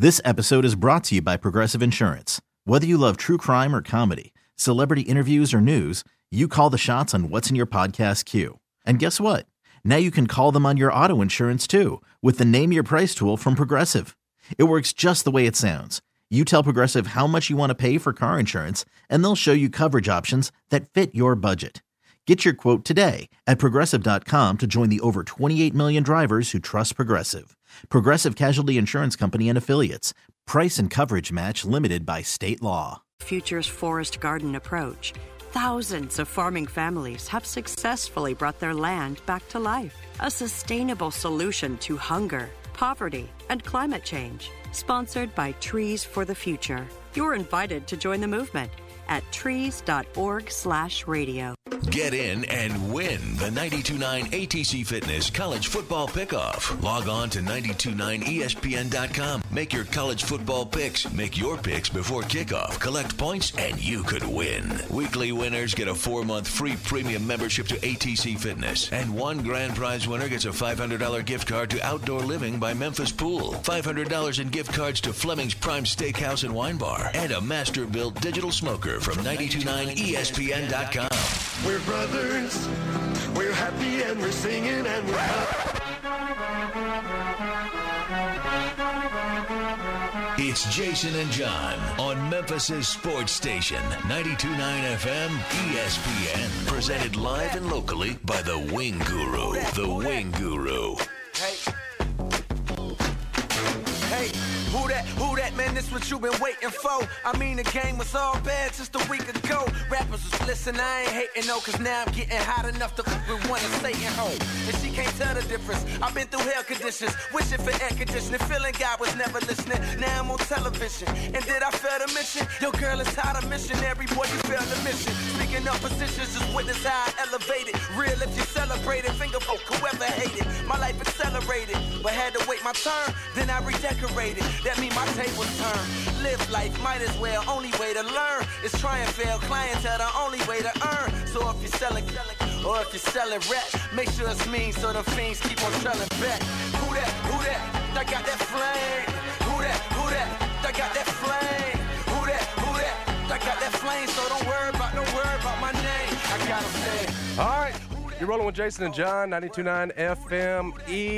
This episode is brought to you by Progressive Insurance. Whether you love true crime or comedy, celebrity interviews or news, you call the shots on what's in your podcast queue. And guess what? Now you can call them on your auto insurance too with the Name Your Price tool from Progressive. It works just the way it sounds. You tell Progressive how much you want to pay for car insurance, and they'll show you coverage options that fit your budget. Get your quote today at Progressive.com to join the over 28 million drivers who trust Progressive. Progressive Casualty Insurance Company and Affiliates. Price and coverage match limited by state law. Future's forest garden approach. Thousands of farming families have successfully brought their land back to life. A sustainable solution to hunger, poverty, and climate change. Sponsored by Trees for the Future. You're invited to join the movement at trees.org/radio. Get in and win the 92.9 ATC Fitness College Football Pickoff. Log on to 92.9ESPN.com. Make your college football picks. Make your picks before kickoff. Collect points, and you could win. Weekly winners get a 4-month free premium membership to ATC Fitness. And one grand prize winner gets a $500 gift card to Outdoor Living by Memphis Pool. $500 in gift cards to Fleming's Prime Steakhouse and Wine Bar. And a master-built digital smoker from 92.9ESPN.com. We're brothers, we're happy and we're singing and we're It's Jason and John on Memphis' sports station, 92.9 FM ESPN. Presented live and locally by the Wing Guru. The Wing Guru. Who that, man, this what you been waiting for. I mean, the game was all bad just a week ago. Rappers was listening, I ain't hating no, cause now I'm getting hot enough to fuck with one and Satan home. And she can't tell the difference. I've been through hell conditions, wishing for air conditioning, feeling God was never listening. Now I'm on television, and did I fail to mention? Your girl is tired of missionary, boy, you failed the mission. Speaking of positions, just witness how I elevated. Real if you celebrated, finger folk, whoever hated. My life accelerated, but had to wait my turn, then I redecorated. That mean my tables turn. Live life, might as well. Only way to learn is try and fail. Clientele, the only way to earn. So if you're selling, or if you're selling rap, make sure it's mean so the fiends keep on trailing back. Who that? I got that flame. Who that? I got that flame. Who that? I got that flame. So don't worry about my name. I gotta say. All right. You're rolling with Jason and John, 92.9 FM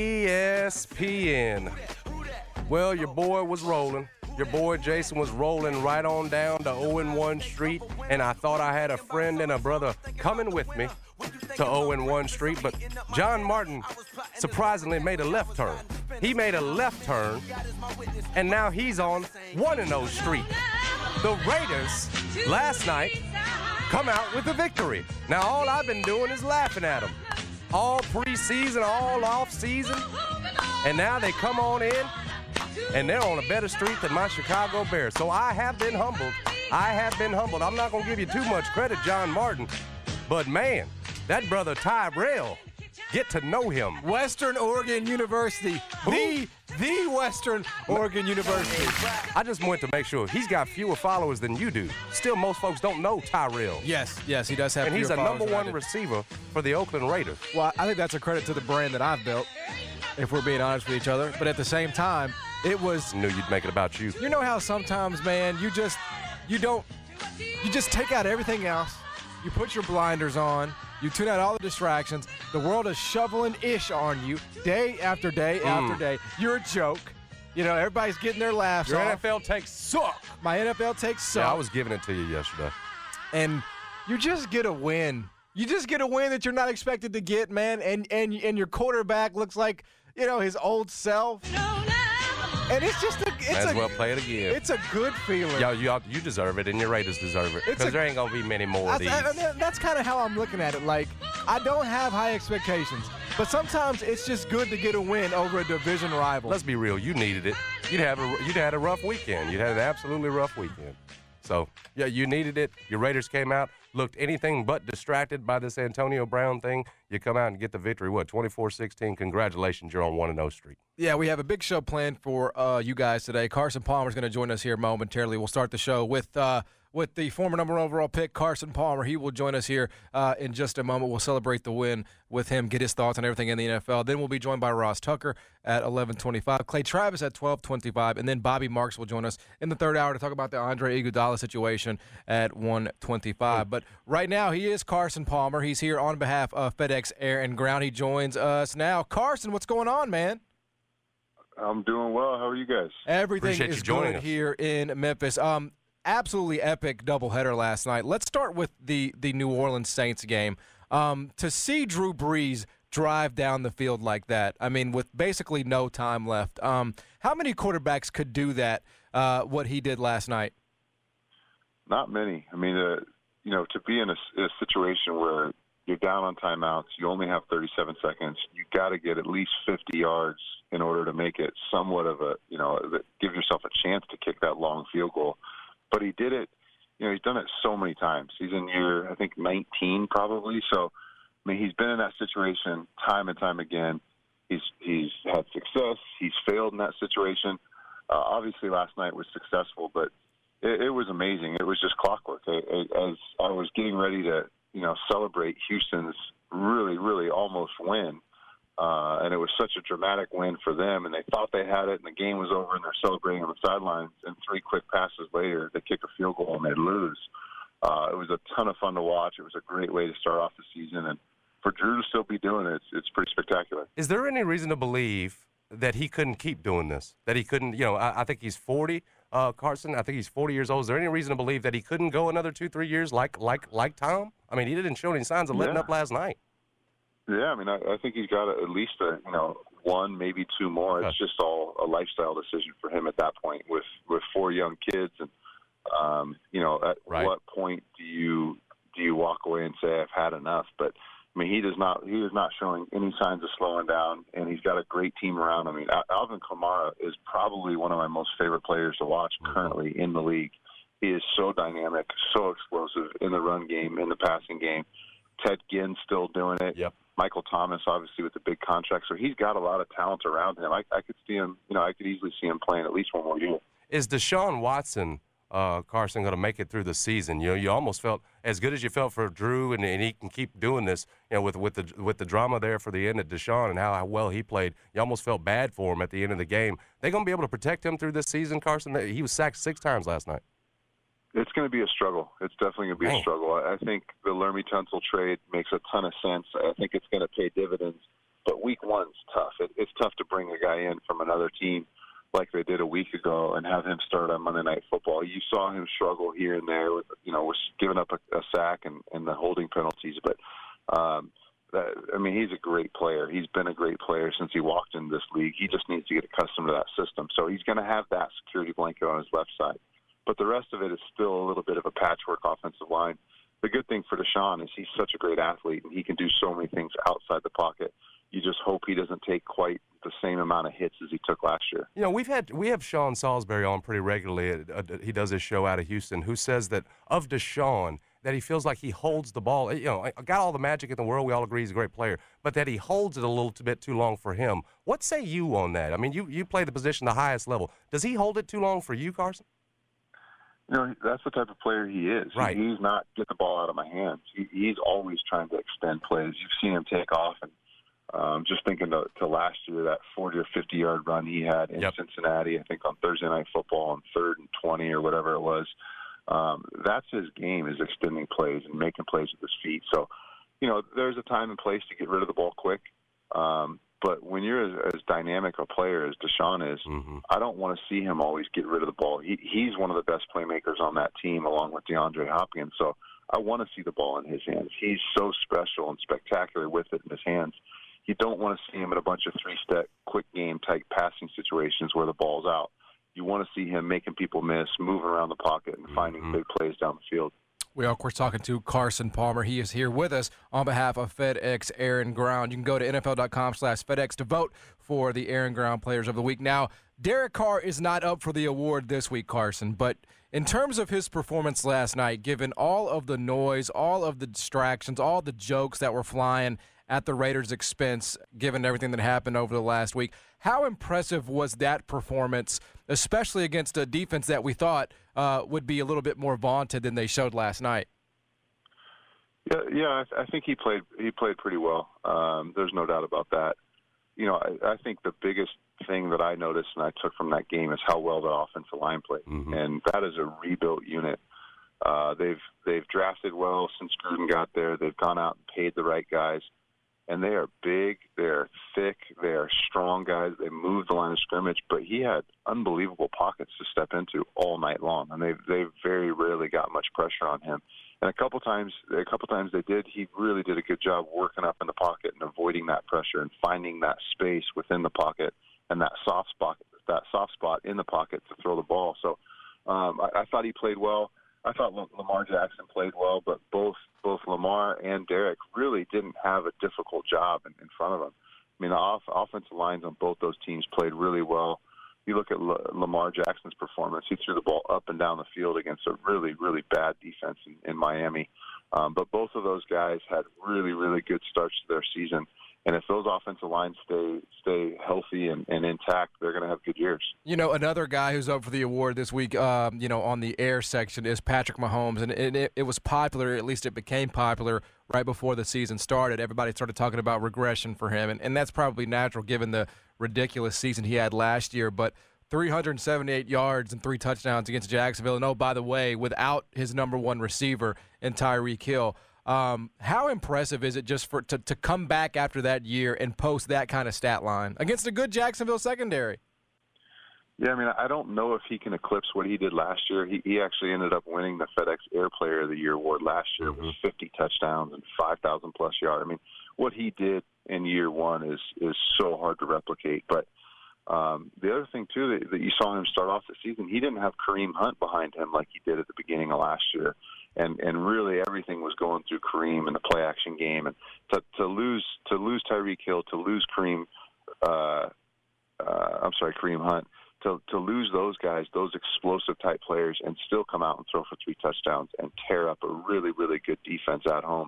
ESPN. Well, your boy was rolling. Your boy Jason was rolling right on down to 0-1 Street, and I thought I had a friend and a brother coming with me to 0-1 Street, but John Martin surprisingly made a left turn. He made a left turn, and now he's on 1-0 Street. The Raiders last night come out with a victory. Now, all I've been doing is laughing at them. All preseason, all off-season, and now they come on in, and they're on a better street than my Chicago Bears. So I have been humbled. I'm not going to give you too much credit, John Martin. But, man, that brother Tyrell, get to know him. Western Oregon University. The Western Oregon University. I just wanted to make sure. He's got fewer followers than you do. Still, most folks don't know Tyrell. Yes, he does have and fewer followers. And he's a number one receiver for the Oakland Raiders. Well, I think that's a credit to the brand that I've built, if we're being honest with each other. But at the same time, it was... Knew you'd make it about you. You know how sometimes, man, you just take out everything else. You put your blinders on. You tune out all the distractions. The world is shoveling ish on you day after day after day. You're a joke. You know, everybody's getting their laughs Your off. NFL takes suck. My NFL takes suck. Yeah, I was giving it to you yesterday. And you just get a win. You just get a win that you're not expected to get, man. And your quarterback looks like, you know, his old self. And it's just well play it again. It's a good feeling. You deserve it, and your Raiders deserve it, because there ain't gonna be many more of these. That's kind of how I'm looking at it. Like, I don't have high expectations, but sometimes it's just good to get a win over a division rival. Let's be real. You needed it. You'd had a rough weekend. You'd had an absolutely rough weekend. So yeah, you needed it. Your Raiders came out, looked anything but distracted by this Antonio Brown thing. You come out and get the victory. 24-16. Congratulations, you're on 1-0 Street. Yeah, we have a big show planned for you guys today. Carson Palmer's going to join us here momentarily. We'll start the show with with the former number 1 overall pick, Carson Palmer. He will join us here in just a moment. We'll celebrate the win with him, get his thoughts on everything in the NFL. Then we'll be joined by Ross Tucker at 11:25, Clay Travis at 12:25, and then Bobby Marks will join us in the third hour to talk about the Andre Iguodala situation at 1:25. But right now, he is Carson Palmer. He's here on behalf of FedEx Air and Ground. He joins us now. Carson, what's going on, man? I'm doing well. How are you guys? Everything is good here in Memphis. Absolutely epic doubleheader last night. Let's start with the New Orleans Saints game. To see Drew Brees drive down the field like that, I mean, with basically no time left, how many quarterbacks could do that, what he did last night? Not many. I mean, to be in a situation where you're down on timeouts, you only have 37 seconds, you got to get at least 50 yards in order to make it somewhat of a, give yourself a chance to kick that long field goal. But he did it, he's done it so many times. He's in year, I think, 19 probably. So, I mean, he's been in that situation time and time again. He's had success. He's failed in that situation. Obviously, last night was successful, but it was amazing. It was just clockwork. As I was getting ready to, celebrate Houston's really, really almost win, and it was such a dramatic win for them, and they thought they had it, and the game was over, and they're celebrating on the sidelines, and 3 quick passes later, they kick a field goal, and they lose. It was a ton of fun to watch. It was a great way to start off the season, and for Drew to still be doing it, it's pretty spectacular. Is there any reason to believe that he couldn't keep doing this, that he couldn't, I think he's 40, Carson. I think he's 40 years old. Is there any reason to believe that he couldn't go another 2-3 years like Tom? I mean, he didn't show any signs of letting up last night. Yeah, I mean, I think he's got at least 1, maybe 2 more. It's just all a lifestyle decision for him at that point with 4 young kids, and at what point do you walk away and say I've had enough? But I mean, he is not showing any signs of slowing down, and he's got a great team around. I mean, Alvin Kamara is probably one of my most favorite players to watch currently in the league. He is so dynamic, so explosive in the run game, in the passing game. Ted Ginn's still doing it. Yep. Michael Thomas, obviously, with the big contract. So he's got a lot of talent around him. I could see him, I could easily see him playing at least 1 more year. Is Deshaun Watson, Carson, going to make it through the season? You almost felt as good as you felt for Drew, and he can keep doing this, with the drama there for the end of Deshaun and how well he played. You almost felt bad for him at the end of the game. They going to be able to protect him through this season, Carson? He was sacked 6 times last night. It's going to be a struggle. It's definitely going to be a struggle. I think the Lermy Tunsil trade makes a ton of sense. I think it's going to pay dividends. But week 1's tough. It's tough to bring a guy in from another team like they did a week ago and have him start on Monday Night Football. You saw him struggle here and there with, with giving up a sack and the holding penalties. But, he's a great player. He's been a great player since he walked into this league. He just needs to get accustomed to that system. So he's going to have that security blanket on his left side. But the rest of it is still a little bit of a patchwork offensive line. The good thing for Deshaun is he's such a great athlete, and he can do so many things outside the pocket. You just hope he doesn't take quite the same amount of hits as he took last year. We have Sean Salisbury on pretty regularly. He does his show out of Houston, who says that of Deshaun, that he feels like he holds the ball. Got all the magic in the world. We all agree he's a great player, but that he holds it a little bit too long for him. What say you on that? I mean, you play the position the highest level. Does he hold it too long for you, Carson? That's the type of player he is. Right. He's not get the ball out of my hands. He's always trying to extend plays. You've seen him take off, and just thinking to last year, that 40 or 50-yard run he had in Cincinnati, I think on Thursday Night Football on 3rd and 20 or whatever it was. That's his game, is extending plays and making plays with his feet. So, there's a time and place to get rid of the ball quick. But when you're as dynamic a player as Deshaun is, I don't want to see him always get rid of the ball. He's one of the best playmakers on that team, along with DeAndre Hopkins. So I want to see the ball in his hands. He's so special and spectacular with it in his hands. You don't want to see him in a bunch of 3-step, quick game type passing situations where the ball's out. You want to see him making people miss, moving around the pocket, and finding big plays down the field. We are, of course, talking to Carson Palmer. He is here with us on behalf of FedEx Air and Ground. You can go to NFL.com/FedEx to vote for the Air and Ground Players of the Week. Now, Derek Carr is not up for the award this week, Carson, but in terms of his performance last night, given all of the noise, all of the distractions, all the jokes that were flying at the Raiders' expense, given everything that happened over the last week. How impressive was that performance, especially against a defense that we thought would be a little bit more vaunted than they showed last night? Yeah, I think he played pretty well. There's no doubt about that. You know, I think the biggest thing that I noticed and I took from that game is how well the offensive line played, and that is a rebuilt unit. They've drafted well since Gruden got there. They've gone out and paid the right guys, and they are big, they are thick, they are strong guys. They move the line of scrimmage, but he had unbelievable pockets to step into all night long, and they very rarely got much pressure on him. And a couple times they did. He really did a good job working up in the pocket and avoiding that pressure and finding that space within the pocket and that soft spot in the pocket to throw the ball. So I thought he played well. I thought Lamar Jackson played well, but both Lamar and Derek really didn't have a difficult job in front of them. I mean, the offensive lines on both those teams played really well. You look at Lamar Jackson's performance. He threw the ball up and down the field against a really, really bad defense in Miami. But both of those guys had really, really good starts to their season. And if those offensive lines stay healthy and intact, they're going to have good years. You know, another guy who's up for the award this week, on the air section is Patrick Mahomes. And it was popular, at least it became popular right before the season started. Everybody started talking about regression for him. And that's probably natural given the ridiculous season he had last year. But 378 yards and 3 touchdowns against Jacksonville. And, oh, by the way, without his number one receiver in Tyreek Hill. How impressive is it just to come back after that year and post that kind of stat line against a good Jacksonville secondary? Yeah, I mean, I don't know if he can eclipse what he did last year. He actually ended up winning the FedEx Air Player of the Year award last year with 50 touchdowns and 5,000-plus yards. I mean, what he did in year one is so hard to replicate. But the other thing, too, that you saw him start off the season, he didn't have Kareem Hunt behind him like he did at the beginning of last year. And really everything was going through Kareem in the play-action game. And to lose Tyreek Hill, to lose Kareem Hunt, to lose those guys, those explosive-type players, and still come out and throw for 3 touchdowns and tear up a really, really good defense at home.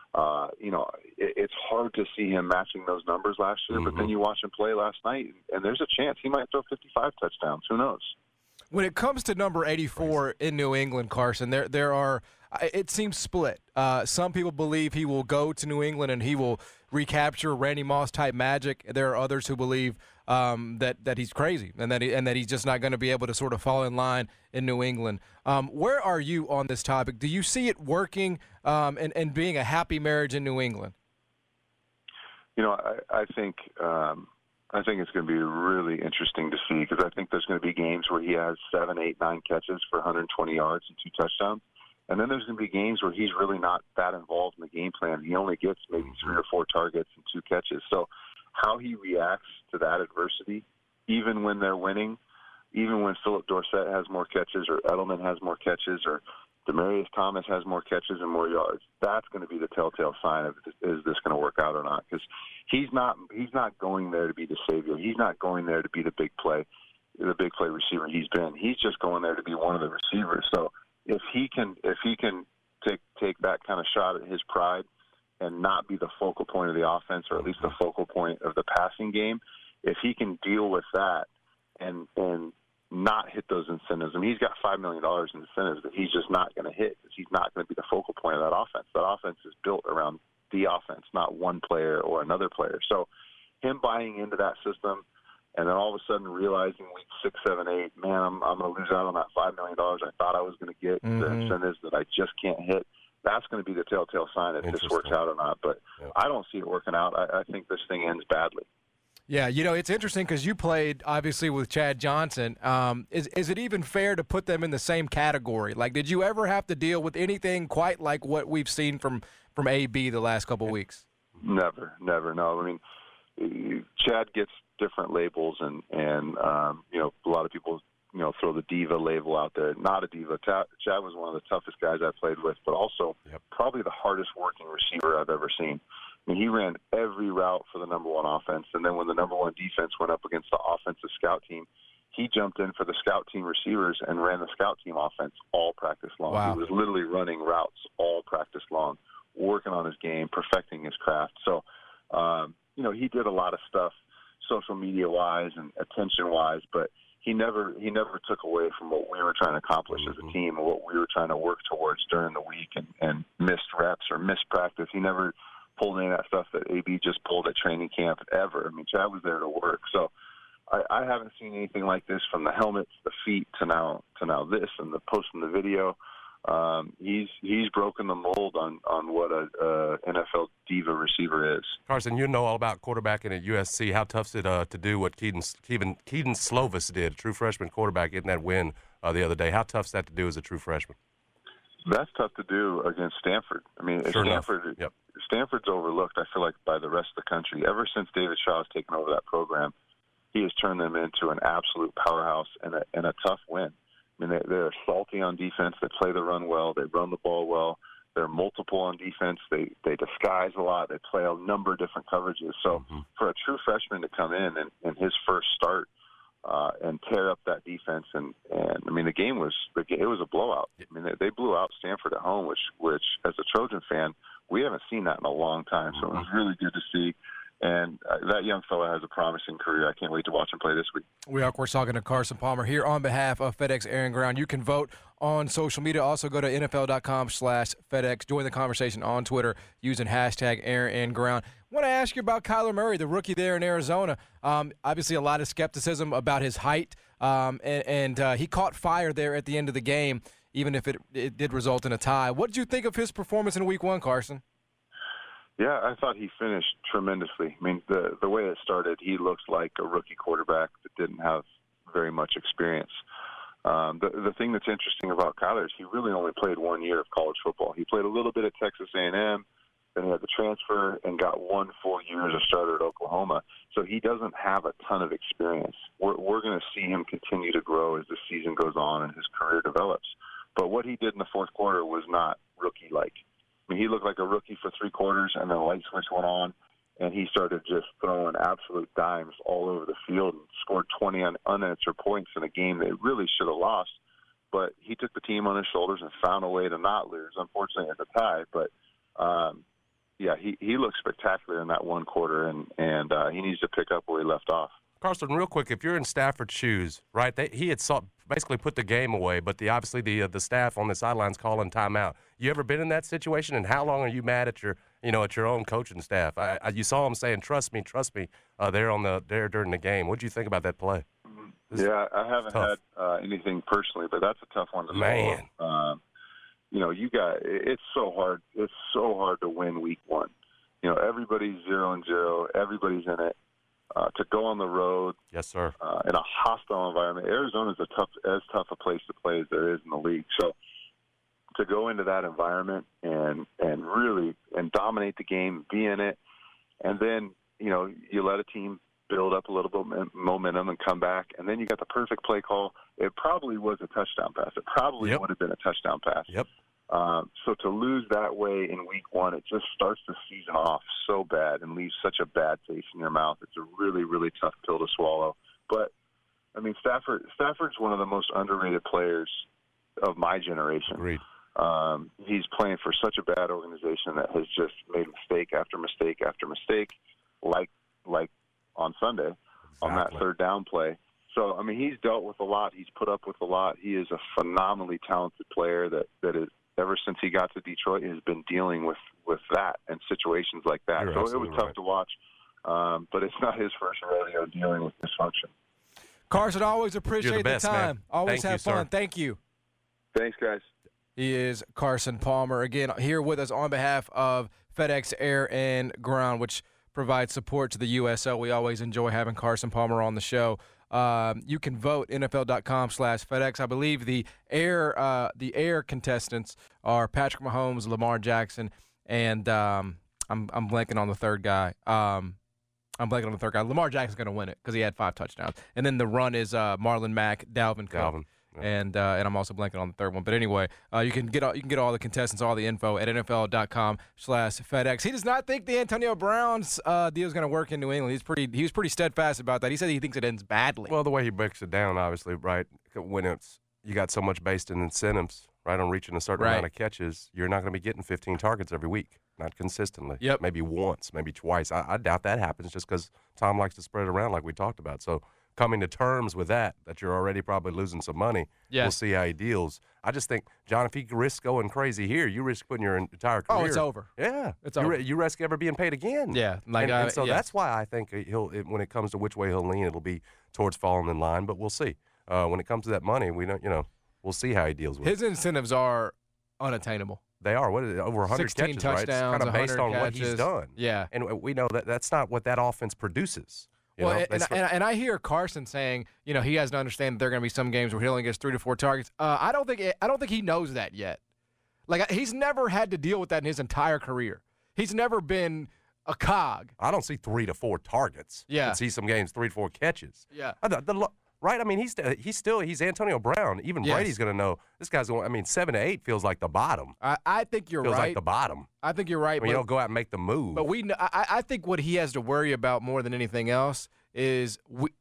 It's hard to see him matching those numbers last year, but then you watch him play last night, and there's a chance he might throw 55 touchdowns. Who knows? When it comes to number 84 in New England, Carson, there are it seems split. Some people believe he will go to New England and he will recapture Randy Moss type magic. There are others who believe that he's crazy and that he's just not going to be able to sort of fall in line in New England. Where are you on this topic? Do you see it working and being a happy marriage in New England? You know, I think it's going to be really interesting to see because I think there's going to be games where he has 7, 8, 9 catches for 120 yards and 2 touchdowns. And then there's going to be games where he's really not that involved in the game plan. He only gets maybe 3 or 4 targets and 2 catches. So how he reacts to that adversity, even when they're winning, even when Philip Dorsett has more catches or Edelman has more catches or Demaryius Thomas has more catches and more yards, that's going to be the telltale sign of is this going to work out or not? Because he's not going there to be the savior. He's not going there to be the big play receiver he's been. He's just going there to be one of the receivers. So if he can take that kind of shot at his pride and not be the focal point of the offense, or at least the focal point of the passing game, if he can deal with that and not hit those incentives. I mean, he's got $5 million in incentives that he's just not going to hit because he's not going to be the focal point of that offense. That offense is built around the offense, not one player or another player. So him buying into that system and then all of a sudden realizing week 6, 7, 8, man, I'm going to lose out on that $5 million I thought I was going to get, the incentives that I just can't hit, that's going to be the telltale sign if this works out or not. But I don't see it working out. I think this thing ends badly. Yeah, you know, it's interesting because you played, obviously, with Chad Johnson. Is it even fair to put them in the same category? Like, did you ever have to deal with anything quite like what we've seen from AB the last couple of weeks? Never, no. I mean, Chad gets different labels, and you know, a lot of people, you know, throw the diva label out there. Not a diva. Chad was one of the toughest guys I played with, but also probably the hardest working receiver I've ever seen. I mean, he ran every route for the number one offense, and then when the number one defense went up against the offensive scout team, he jumped in for the scout team receivers and ran the scout team offense all practice long. Wow. He was literally running routes all practice long, working on his game, perfecting his craft. So He did a lot of stuff social media wise and attention wise, but he never took away from what we were trying to accomplish as a team and what we were trying to work towards during the week and missed reps or missed practice. He never pulled any of that stuff that AB just pulled at training camp ever. I mean, Chad was there to work. So I haven't seen anything like this from the helmet to the feet to now this and the posting the video. He's broken the mold on what a NFL diva receiver is. Carson, you know all about quarterbacking at USC. How tough is it to do what Keaton Slovis did, a true freshman quarterback, getting that win the other day? How tough is that to do as a true freshman? That's tough to do against Stanford. I mean, sure Stanford's overlooked, I feel like, by the rest of the country. Ever since David Shaw has taken over that program, he has turned them into an absolute powerhouse and a tough win. I mean, they're salty on defense. They play the run well. They run the ball well. They're multiple on defense. They disguise a lot. They play a number of different coverages. So for a true freshman to come in his first start and tear up that defense, and I mean, it was a blowout. I mean, they blew out Stanford at home, which as a Trojan fan, we haven't seen that in a long time. So it was really good to see. And that young fella has a promising career. I can't wait to watch him play this week. We are, of course, talking to Carson Palmer here on behalf of FedEx Air and Ground. You can vote on social media. Also, go to NFL.com/FedEx. Join the conversation on Twitter using hashtag Air and Ground. I want to ask you about Kyler Murray, the rookie there in Arizona. Obviously, a lot of skepticism about his height, and he caught fire there at the end of the game, even if it did result in a tie. What did you think of his performance in Week 1, Carson? Yeah, I thought he finished tremendously. I mean, the way it started, he looks like a rookie quarterback that didn't have very much experience. The thing that's interesting about Kyler is he really only played 1 year of college football. He played a little bit at Texas A&M, then he had the transfer and got 1 full year as a starter at Oklahoma. So he doesn't have a ton of experience. We're going to see him continue to grow as the season goes on and his career develops. But what he did in the fourth quarter was not rookie-like. I mean, he looked like a rookie for 3 quarters, and then a light switch went on, and he started just throwing absolute dimes all over the field and scored 20 unanswered points in a game they really should have lost. But he took the team on his shoulders and found a way to not lose. Unfortunately, it's a tie. But, he looked spectacular in that 1 quarter, and he needs to pick up where he left off. Carson, real quick, if you're in Stafford's shoes, right, he had basically put the game away, but obviously the staff on the sidelines calling timeout. You ever been in that situation, and how long are you mad at your own coaching staff? You saw him saying, "Trust me," there during the game. What did you think about that play? Yeah, I haven't had anything personally, but that's a tough one to man. Follow. It's so hard. It's so hard to win Week 1. Everybody's 0-0. Everybody's in it. To go on the road, yes, sir, in a hostile environment. Arizona's as tough a place to play as there is in the league. So to go into that environment and really dominate the game, be in it, and then you let a team build up a little bit momentum and come back, and then you got the perfect play call. It probably was a touchdown pass. It probably would have been a touchdown pass. Yep. So to lose that way in Week 1, it just starts the season off so bad and leaves such a bad taste in your mouth. It's a really, really tough pill to swallow. But, I mean, Stafford's one of the most underrated players of my generation. Agreed. He's playing for such a bad organization that has just made mistake after mistake after mistake, like on Sunday, on that third down play. So, I mean, he's dealt with a lot. He's put up with a lot. He is a phenomenally talented player that is, ever since he got to Detroit, has been dealing with that and situations like that. So it was tough to watch, but it's not his first rodeo dealing with dysfunction. Carson, always appreciate the time. Man. Always Thank have you, fun. sir. Thank you. Thanks, guys. He is Carson Palmer, again, here with us on behalf of FedEx Air and Ground, which provides support to the USL. We always enjoy having Carson Palmer on the show. You can vote NFL.com/FedEx. I believe the air contestants are Patrick Mahomes, Lamar Jackson, and I'm blanking on the third guy. Lamar Jackson's going to win it because he had 5 touchdowns. And then the run is Marlon Mack, Dalvin Cook. Yeah. And I'm also blanking on the third one. But anyway, you can get all the contestants, all the info at NFL.com/FedEx. He does not think the Antonio Brown's deal is going to work in New England. He was pretty steadfast about that. He said he thinks it ends badly. Well, the way he breaks it down, obviously, right, when you got so much based in incentives, right, on reaching a certain amount of catches, you're not going to be getting 15 targets every week. not consistently. Yep. Maybe once, maybe twice. I doubt that happens just because Tom likes to spread it around like we talked about. So coming to terms with that you're already probably losing some money, we'll see how he deals. I just think, John, if he risks going crazy here, you risk putting your entire career. Oh, it's over. Yeah. It's over. You risk ever being paid again. Yeah. And so that's why I think when it comes to which way he'll lean, it'll be towards falling in line, but we'll see. When it comes to that money, we don't, we'll see how he deals with it. His incentives are unattainable. They are. What is it? Over 100 16 catches, right? It's touchdowns, kind of based on catches. what he's done. Yeah. And we know that's not what that offense produces. And I hear Carson saying, he has to understand that there are going to be some games where he only gets 3 to 4 targets. I don't think he knows that yet. Like, he's never had to deal with that in his entire career. He's never been a cog. I don't see 3 to 4 targets. Yeah. I see some games 3 to 4 catches. Yeah. Right? I mean, he's Antonio Brown. Even Yes. Brady's going to know this guy's going. I mean, 7 to 8 feels like the bottom. I think you're feels right. like the bottom. I think you're right. I mean, you don't go out and make the move. But I think what he has to worry about more than anything else is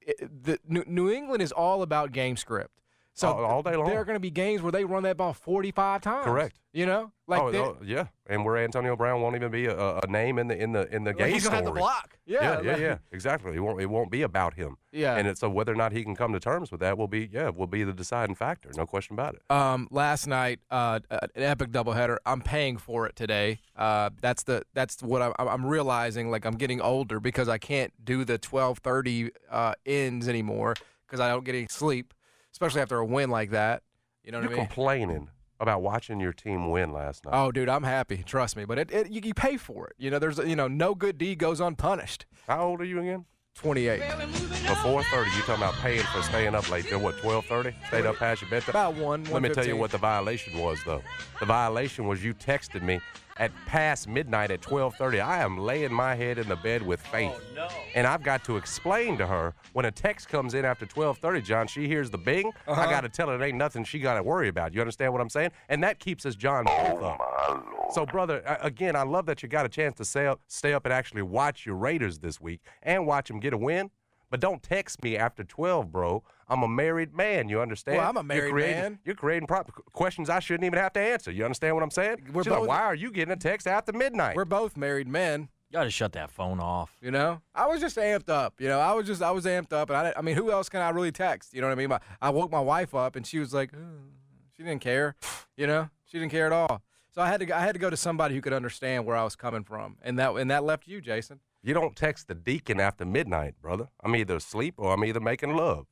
New England is all about game script. So all day long. There are going to be games where they run that ball 45 times. Correct. Yeah. And where Antonio Brown won't even be a name in the game. He's going to have to block. Yeah. Exactly. It won't be about him. Yeah. And so whether or not he can come to terms with that will be the deciding factor. No question about it. Last night, an epic doubleheader. I'm paying for it today. That's what I'm realizing. Like, I'm getting older because I can't do the 12:30 ends anymore because I don't get any sleep, especially after a win like that. You know what I mean? You're complaining about watching your team win last night. Oh, dude, I'm happy. Trust me. But you pay for it. There's no good deed goes unpunished. How old are you again? 28. Before 30, you talking about paying for staying up late. Till what, 12:30? Stayed up past your bedtime? About 1. Let me tell you what the violation was, though. The violation was you texted me at past midnight at 12:30. I am laying my head in the bed with Faith. Oh, no. And I've got to explain to her when a text comes in after 12:30, John, she hears the bing. I got to tell her it ain't nothing she got to worry about. You understand what I'm saying? And that keeps us, John, both up. So, brother, again, I love that you got a chance to stay up and actually watch your Raiders this week and watch them get a win. But don't text me after 12, bro. I'm a married man. You understand? Well, I'm a married man. You're creating questions I shouldn't even have to answer. You understand what I'm saying? She's like, why are you getting a text after midnight? We're both married men. You got to shut that phone off. I was just amped up. I was amped up. And I mean, who else can I really text? You know what I mean? I woke my wife up, and she was like, she didn't care. She didn't care at all. So I had to go to somebody who could understand where I was coming from, and that left you, Jason. You don't text the deacon after midnight, brother. I'm either asleep or I'm either making love.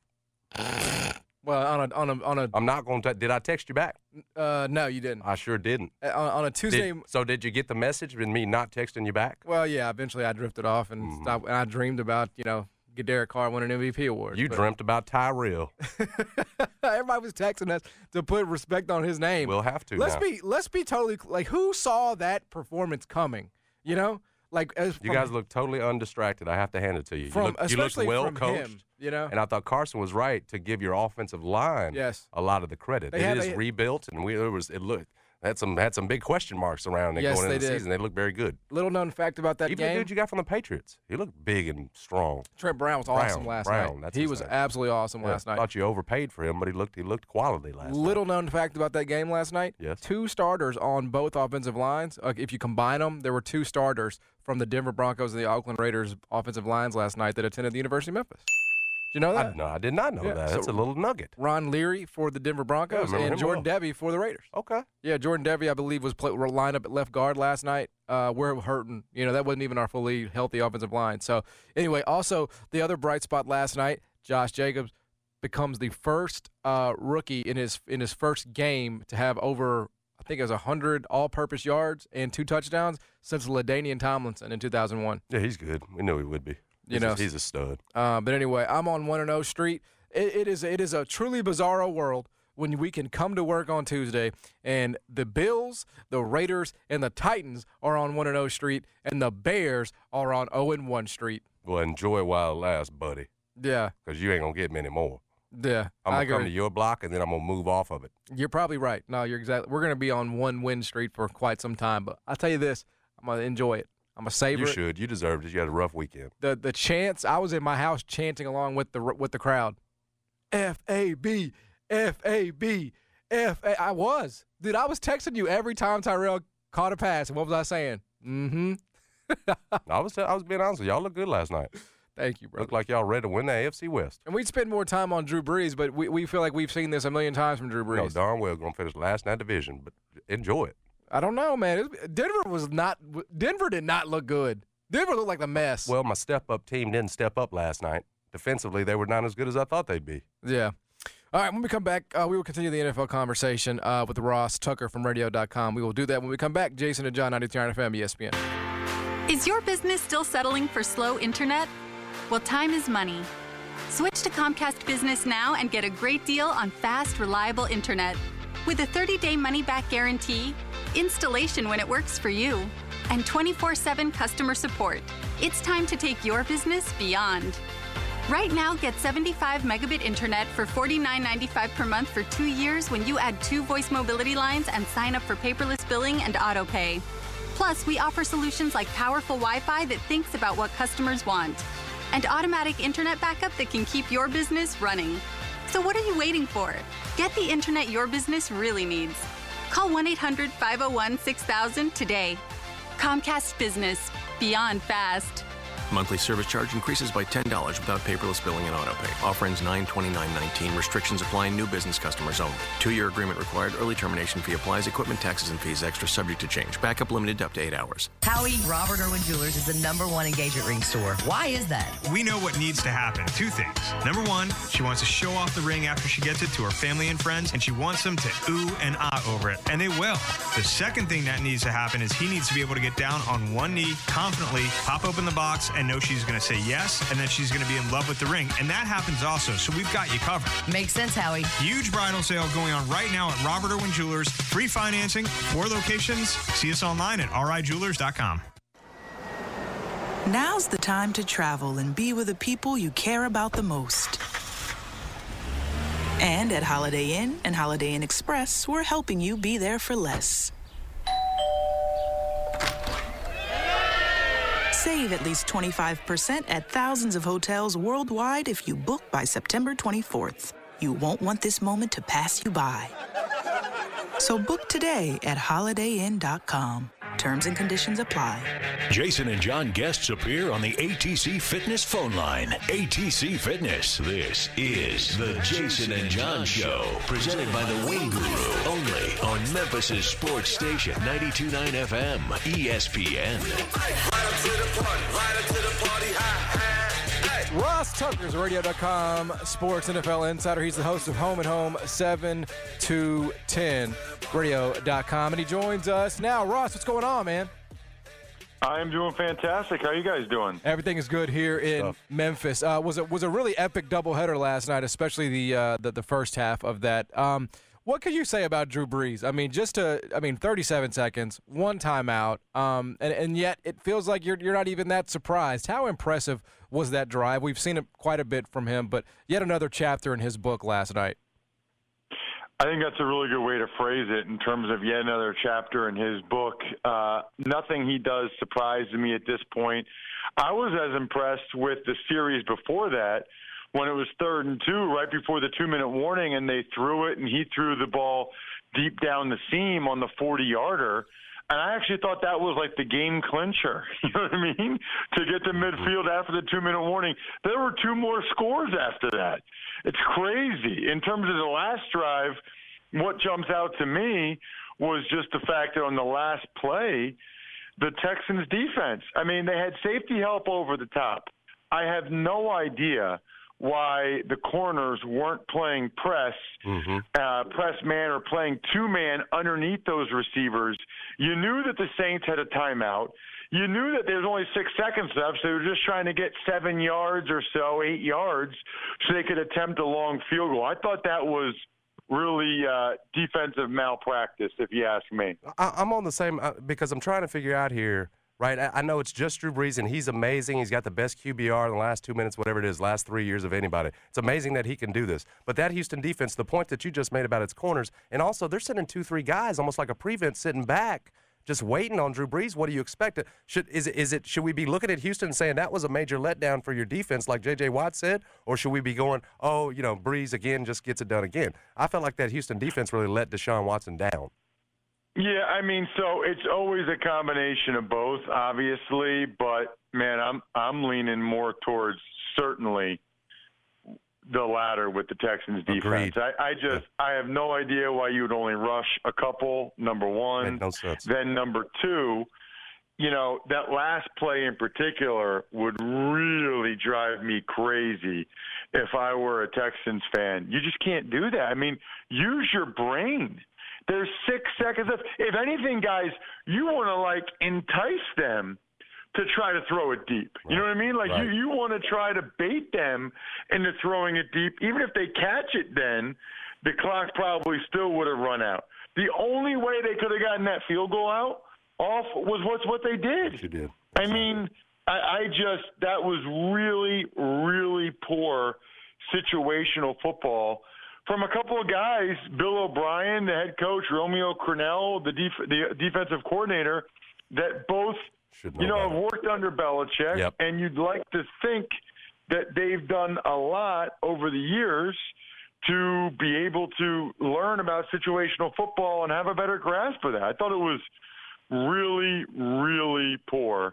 Well, on a. I'm not going to. Did I text you back? No, you didn't. I sure didn't. On a Tuesday. So did you get the message with me not texting you back? Well, yeah. Eventually, I drifted off and stopped. And I dreamed about Derek Carr winning an MVP award. You dreamt about Tyrell. Everybody was texting us to put respect on his name. We'll have to. Let's be totally like, who saw that performance coming? Like, you guys look totally undistracted. I have to hand it to you. You look well coached. Him, And I thought Carson was right to give your offensive line a lot of the credit. It is rebuilt, and had some big question marks around it going into the season. They look very good. Little known fact about that game. Even the dude you got from the Patriots, he looked big and strong. Trent Brown was awesome last night. He was absolutely awesome last night. I thought you overpaid for him, but he looked quality last night. Little known fact about that game last night. Yes. 2 starters on both offensive lines. If you combine them, there were 2 starters from the Denver Broncos and the Oakland Raiders offensive lines last night that attended the University of Memphis. Did you know that? No, I did not know that. That's a little nugget. Ron Leary for the Denver Broncos and Jordan Devey for the Raiders. Okay. Yeah, Jordan Devey, I believe, was lined up at left guard last night. We're hurting. That wasn't even our fully healthy offensive line. So, anyway, also the other bright spot last night, Josh Jacobs becomes the first rookie in his first game to have over, I think it was 100 all-purpose yards and 2 touchdowns since LaDainian Tomlinson in 2001. Yeah, he's good. We knew he would be. He's a stud. But anyway, I'm on 1-0 Street. It is a truly bizarro world when we can come to work on Tuesday and the Bills, the Raiders, and the Titans are on 1-0 Street, and the Bears are on 0-1 Street. Well, enjoy it while it lasts, buddy. Yeah. Because you ain't going to get many more. Yeah. I'm going to come to your block, and then I'm going to move off of it. You're probably right. No, you're exactly. We're going to be on 1-win Street for quite some time, but I'll tell you this, I'm going to enjoy it. I'm going to savor it. You should. You deserved it. You had a rough weekend. The chants, I was in my house chanting along with the crowd. F-A-B, F-A-B, F-A. I was. Dude, I was texting you every time Tyrell caught a pass. And what was I saying? Mm-hmm. I was being honest with you. Y'all look good last night. Thank you, brother. Looked like y'all ready to win the AFC West. And we'd spend more time on Drew Brees, but we feel like we've seen this a million times from Drew Brees. No, darn well going to finish last in that division, but enjoy it. I don't know, man. Denver did not look good. Denver looked like a mess. Well, my step-up team didn't step up last night. Defensively, they were not as good as I thought they'd be. Yeah. All right, when we come back, we will continue the NFL conversation with Ross Tucker from Radio.com. We will do that when we come back. Jason and John, 92.9 FM, ESPN. Is your business still settling for slow internet? Well, time is money. Switch to Comcast Business now and get a great deal on fast, reliable internet. With a 30-day money-back guarantee, installation when it works for you, and 24/7 customer support, it's time to take your business beyond. Right now, get 75 megabit internet for $49.95 per month for 2 years when you add 2 voice mobility lines and sign up for paperless billing and autopay. Plus, we offer solutions like powerful Wi-Fi that thinks about what customers want, and automatic internet backup that can keep your business running. So what are you waiting for? Get the internet your business really needs. Call 1-800-501-6000 today. Comcast Business. Beyond fast. Monthly service charge increases by $10 without paperless billing and autopay. Offer ends 9/29/19. Restrictions apply. New business customers only. 2-year agreement required. Early termination fee applies. Equipment, taxes, and fees extra, subject to change. Backup limited to up to 8 hours. Howie, Robert Irwin Jewelers is the #1 engagement ring store. Why is that? We know what needs to happen. 2 things. Number 1, she wants to show off the ring after she gets it to her family and friends, and she wants them to ooh and ah over it, and they will. The second thing that needs to happen is he needs to be able to get down on one knee, confidently, pop open the box, and know she's going to say yes, and that she's going to be in love with the ring. And that happens also, so we've got you covered. Makes sense, Howie. Huge bridal sale going on right now at Robert Irwin Jewelers. Free financing, 4 locations. See us online at rijewelers.com. Now's the time to travel and be with the people you care about the most. And at Holiday Inn and Holiday Inn Express, we're helping you be there for less. Save at least 25% at thousands of hotels worldwide if you book by September 24th. You won't want this moment to pass you by. So book today at HolidayInn.com. Terms and conditions apply. Jason and John guests appear on the ATC Fitness phone line. ATC Fitness. This is the Jason and John Show, presented by the Wing Guru, only on Memphis' sports station, 92.9 FM, ESPN. Ross Tucker is Radio.com sports NFL insider. He's the host of Home and Home 7 to 10, Radio.com, and he joins us now. Ross, what's going on, man? I am doing fantastic. How are you guys doing? Everything is good here in Memphis. Was a really epic doubleheader last night, especially the first half of that. What could you say about Drew Brees? I mean, 37 seconds, 1 timeout, and yet it feels like you're not even that surprised. How impressive was that drive? We've seen it quite a bit from him, but yet another chapter in his book last night. I think that's a really good way to phrase it in terms of yet another chapter in his book. Nothing he does surprises me at this point. I was as impressed with the series before that when it was 3rd and 2, right before the 2-minute warning, and they threw it, and he threw the ball deep down the seam on the 40-yarder. And I actually thought that was like the game clincher, you know what I mean, to get to midfield after the 2-minute warning. There were 2 more scores after that. It's crazy. In terms of the last drive, what jumps out to me was just the fact that on the last play, the Texans' defense, I mean, they had safety help over the top. I have no idea why the corners weren't playing press man, or playing 2-man underneath those receivers. You knew that the Saints had a timeout. You knew that there was only 6 seconds left, so they were just trying to get 7 yards or so, 8 yards, so they could attempt a long field goal. I thought that was really defensive malpractice, if you ask me. I'm on the same because I'm trying to figure out here. Right, I know it's just Drew Brees, and he's amazing. He's got the best QBR in the last 2 minutes, whatever it is, last 3 years of anybody. It's amazing that he can do this. But that Houston defense, the point that you just made about its corners, and also they're sitting 2-3 guys, almost like a prevent, sitting back, just waiting on Drew Brees. What do you expect? Should we be looking at Houston and saying that was a major letdown for your defense, like J.J. Watt said, or should we be going, Brees again just gets it done again? I felt like that Houston defense really let Deshaun Watson down. Yeah, I mean, so it's always a combination of both, obviously, but man, I'm leaning more towards certainly the latter with the Texans defense. I have no idea why you would only rush a couple, number one. Made no sense. Then number two, that last play in particular would really drive me crazy if I were a Texans fan. You just can't do that. I mean, use your brain. There's 6 seconds left. If anything, guys, you want to entice them to try to throw it deep. You know what I mean? You want to try to bait them into throwing it deep. Even if they catch it then, the clock probably still would have run out. The only way they could have gotten that field goal off was what they did. You did. I mean, that was really, really poor situational football from a couple of guys, Bill O'Brien, the head coach, Romeo Crennel, the defensive coordinator, that both have worked under Belichick, Yep. and you'd like to think that they've done a lot over the years to be able to learn about situational football and have a better grasp of that. I thought it was really, really poor.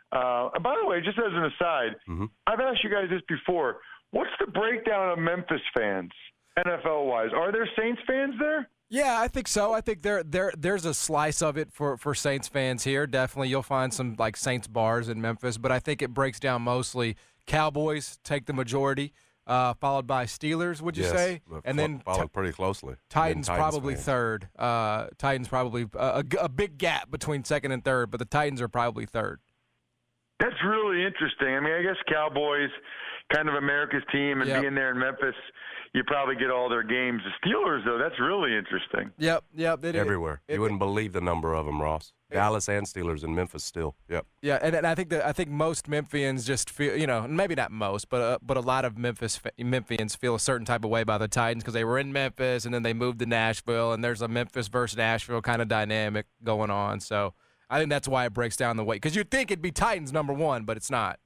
By the way, just as an aside, I've asked you guys this before. What's the breakdown of Memphis fans, NFL-wise? Are there Saints fans there? Yeah, I think so. I think there's a slice of it for Saints fans here. Definitely, you'll find some Saints bars in Memphis, but I think it breaks down mostly. Cowboys take the majority, followed by Steelers. Would you say? And then followed pretty closely. Titans probably fans. third. Titans probably a big gap between second and third, but the Titans are probably third. That's really interesting. I mean, I guess Cowboys, kind of America's team, and being there in Memphis, you probably get all their games. The Steelers, though, that's really interesting. Yep. Everywhere. You wouldn't believe the number of them, Ross. Dallas and Steelers in Memphis still. Yep. Yeah, and I think most Memphians just feel, maybe not most, but a lot of Memphians feel a certain type of way about the Titans because they were in Memphis and then they moved to Nashville, and there's a Memphis versus Nashville kind of dynamic going on. So I think that's why it breaks down the weight, because you'd think it'd be Titans number one, but it's not.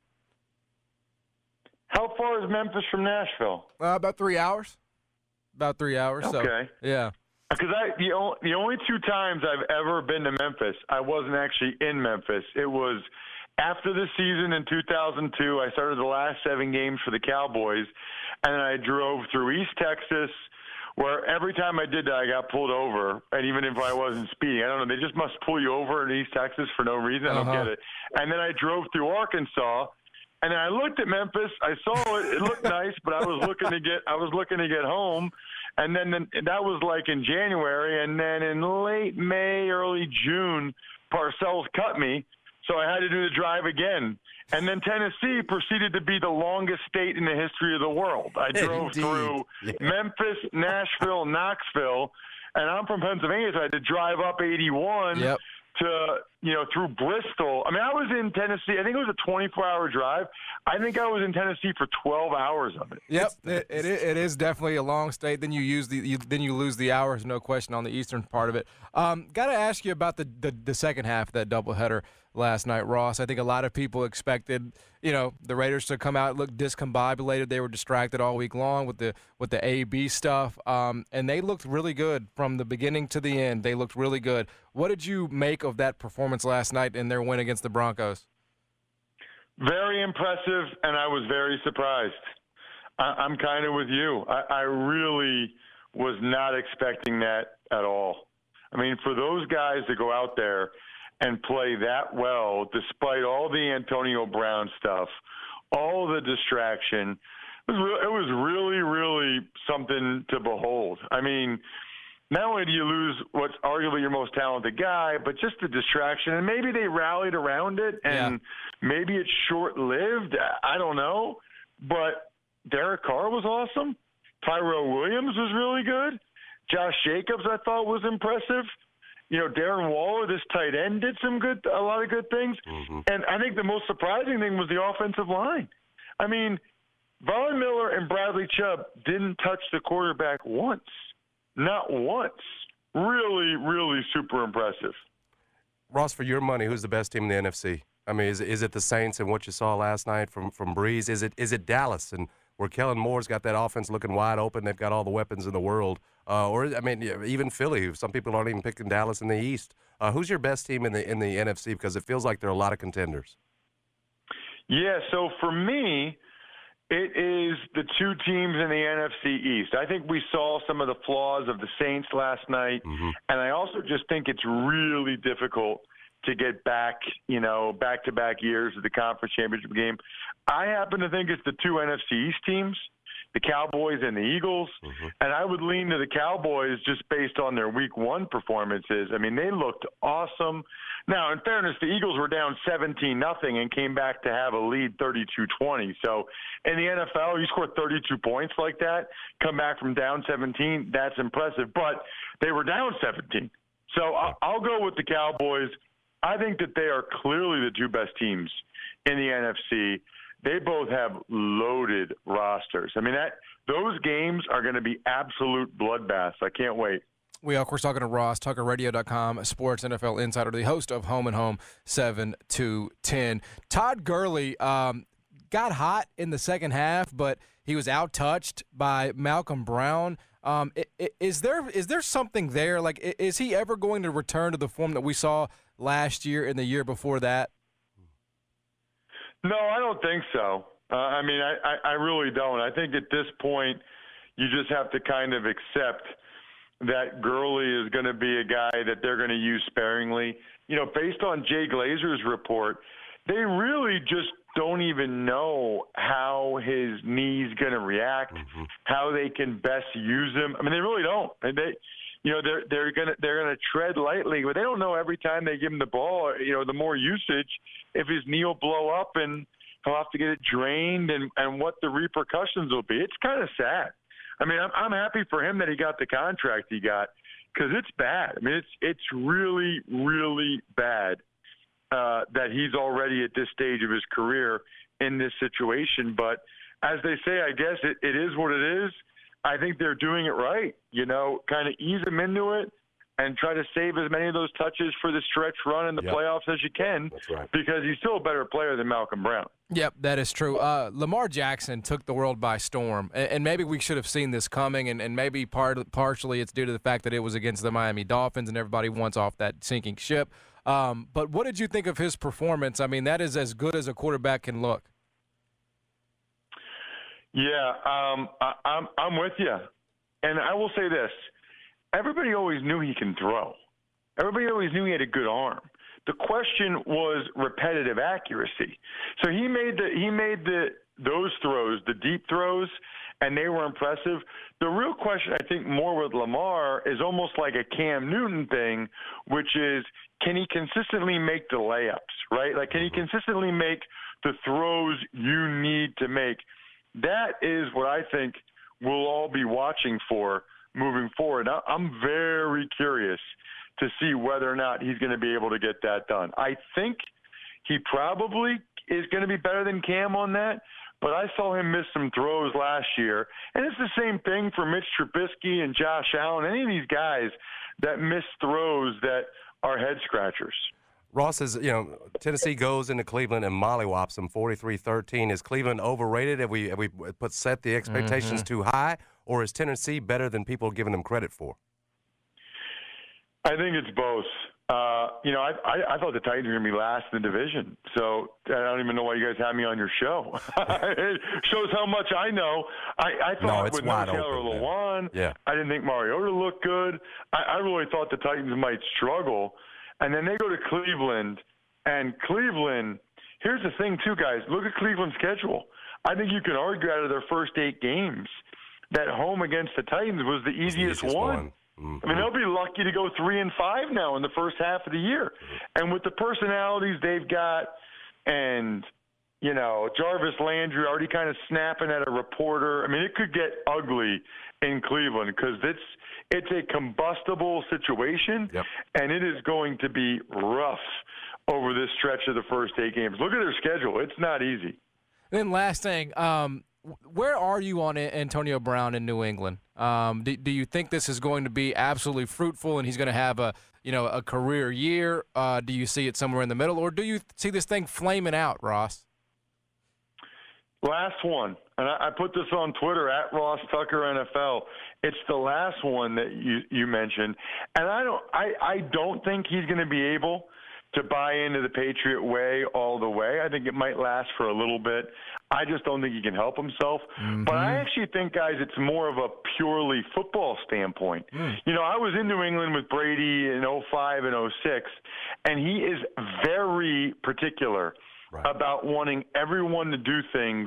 How far is Memphis from Nashville? About 3 hours. Okay. So, yeah. Because the only 2 times I've ever been to Memphis, I wasn't actually in Memphis. It was after the season in 2002. I started the last 7 games for the Cowboys, and then I drove through East Texas, where every time I did that, I got pulled over. And even if I wasn't speeding, I don't know, they just must pull you over in East Texas for no reason. I don't get it. And then I drove through Arkansas. And then I looked at Memphis. I saw it. It looked nice, but I was looking to get home. And then that was in January. And then in late May, early June, Parcells cut me, so I had to do the drive again. And then Tennessee proceeded to be the longest state in the history of the world. I drove through Memphis, Nashville, Knoxville, and I'm from Pennsylvania, so I had to drive up 81 to through Bristol. I mean, I was in Tennessee. I think it was a 24-hour drive. I think I was in Tennessee for 12 hours of it. Yep, it is definitely a long state. Then you lose the hours, no question, on the eastern part of it. Got to ask you about the second half of that doubleheader last night, Ross. I think a lot of people expected, the Raiders to come out, look discombobulated. They were distracted all week long with the A/B stuff, and they looked really good from the beginning to the end. They looked really good. What did you make of that performance last night in their win against the Broncos? Very impressive, and I was very surprised. I'm kind of with you. I really was not expecting that at all. I mean, for those guys to go out there and play that well, despite all the Antonio Brown stuff, all the distraction, it was really, really something to behold. I mean, not only do you lose what's arguably your most talented guy, but just the distraction. And maybe they rallied around it, and maybe it's short-lived. I don't know. But Derek Carr was awesome. Tyrell Williams was really good. Josh Jacobs, I thought, was impressive. Darren Waller, this tight end, did a lot of good things. And I think the most surprising thing was the offensive line. I mean, Von Miller and Bradley Chubb didn't touch the quarterback once. Not once. Really, really super impressive. Ross, for your money, who's the best team in the NFC? I mean, is it the Saints and what you saw last night from Breeze? Is it Dallas and where Kellen Moore's got that offense looking wide open. They've got all the weapons in the world. Even Philly. Some people aren't even picking Dallas in the East. Who's your best team in the NFC? Because it feels like there are a lot of contenders. Yeah, so for me, it is the two teams in the NFC East. I think we saw some of the flaws of the Saints last night, and I also just think it's really difficult to get back-to-back years of the conference championship game. I happen to think it's the two NFC East teams, the Cowboys and the Eagles, and I would lean to the Cowboys just based on their Week 1 performances. I mean, they looked awesome. Now, in fairness, the Eagles were down 17-0 and came back to have a lead 32-20. So in the NFL, you score 32 points like that, come back from down 17, that's impressive. But they were down 17. So I'll go with the Cowboys. I think that they are clearly the two best teams in the NFC. They both have loaded rosters. I mean, those games are going to be absolute bloodbaths. I can't wait. We are, of course, talking to Ross, TuckerRadio.com, Sports NFL Insider, the host of Home and Home 7 to 10. Todd Gurley got hot in the second half, but he was out-touched by Malcolm Brown. Is there something there? Like, is he ever going to return to the form that we saw last year and the year before that? No, I don't think so. I really don't. I think at this point, you just have to kind of accept that Gurley is going to be a guy that they're going to use sparingly. Based on Jay Glazer's report, they really just don't even know how his knee's going to react, how they can best use him. I mean, they really don't. And they're gonna tread lightly, but they don't know every time they give him the ball, the more usage, if his knee will blow up and he'll have to get it drained and what the repercussions will be. It's kind of sad. I mean, I'm happy for him that he got the contract he got because it's bad. I mean, it's really, really bad that he's already at this stage of his career in this situation. But as they say, I guess it is what it is. I think they're doing it right, kind of ease him into it and try to save as many of those touches for the stretch run in the playoffs as you can. That's right. Because he's still a better player than Malcolm Brown. Yep, that is true. Lamar Jackson took the world by storm, and maybe we should have seen this coming, and maybe partially it's due to the fact that it was against the Miami Dolphins and everybody wants off that sinking ship. But what did you think of his performance? I mean, that is as good as a quarterback can look. Yeah, I'm with you. And I will say this. Everybody always knew he can throw. Everybody always knew he had a good arm. The question was repetitive accuracy. So he made those throws, the deep throws, and they were impressive. The real question, I think, more with Lamar is almost like a Cam Newton thing, which is, can he consistently make the layups, right? Like, can he consistently make the throws you need to make? That is what I think we'll all be watching for moving forward. I'm very curious to see whether or not he's going to be able to get that done. I think he probably is going to be better than Cam on that, but I saw him miss some throws last year. And it's the same thing for Mitch Trubisky and Josh Allen, any of these guys that miss throws that are head-scratchers. Ross says, Tennessee goes into Cleveland and mollywops them 43-13. Is Cleveland overrated? Have we set the expectations too high, or is Tennessee better than people are giving them credit for? I think it's both. I thought the Titans were going to be last in the division, so I don't even know why you guys have me on your show. It shows how much I know. I thought with no Taylor Lewan, I didn't think Mariota looked good. I really thought the Titans might struggle. And then they go to Cleveland, and Cleveland, here's the thing too, guys. Look at Cleveland's schedule. I think you can argue out of their first 8 games that home against the Titans was the easiest one. I mean, they'll be lucky to go 3-5 now in the first half of the year. And with the personalities they've got and, Jarvis Landry already kind of snapping at a reporter, I mean, it could get ugly in Cleveland because it's a combustible situation, and it is going to be rough over this stretch of the first 8 games. Look at their schedule. It's not easy. Then last thing, where are you on Antonio Brown in New England? Do you think this is going to be absolutely fruitful and he's going to have a career year? Do you see it somewhere in the middle, or do you see this thing flaming out, Ross? Last one, and I put this on Twitter at Ross Tucker NFL. It's the last one that you mentioned, and I don't think he's going to be able to buy into the Patriot way all the way. I think it might last for a little bit. I just don't think he can help himself. Mm-hmm. But I actually think, guys, it's more of a purely football standpoint. You know, I was in New England with Brady in 05 and 06, and he is very particular about wanting everyone to do things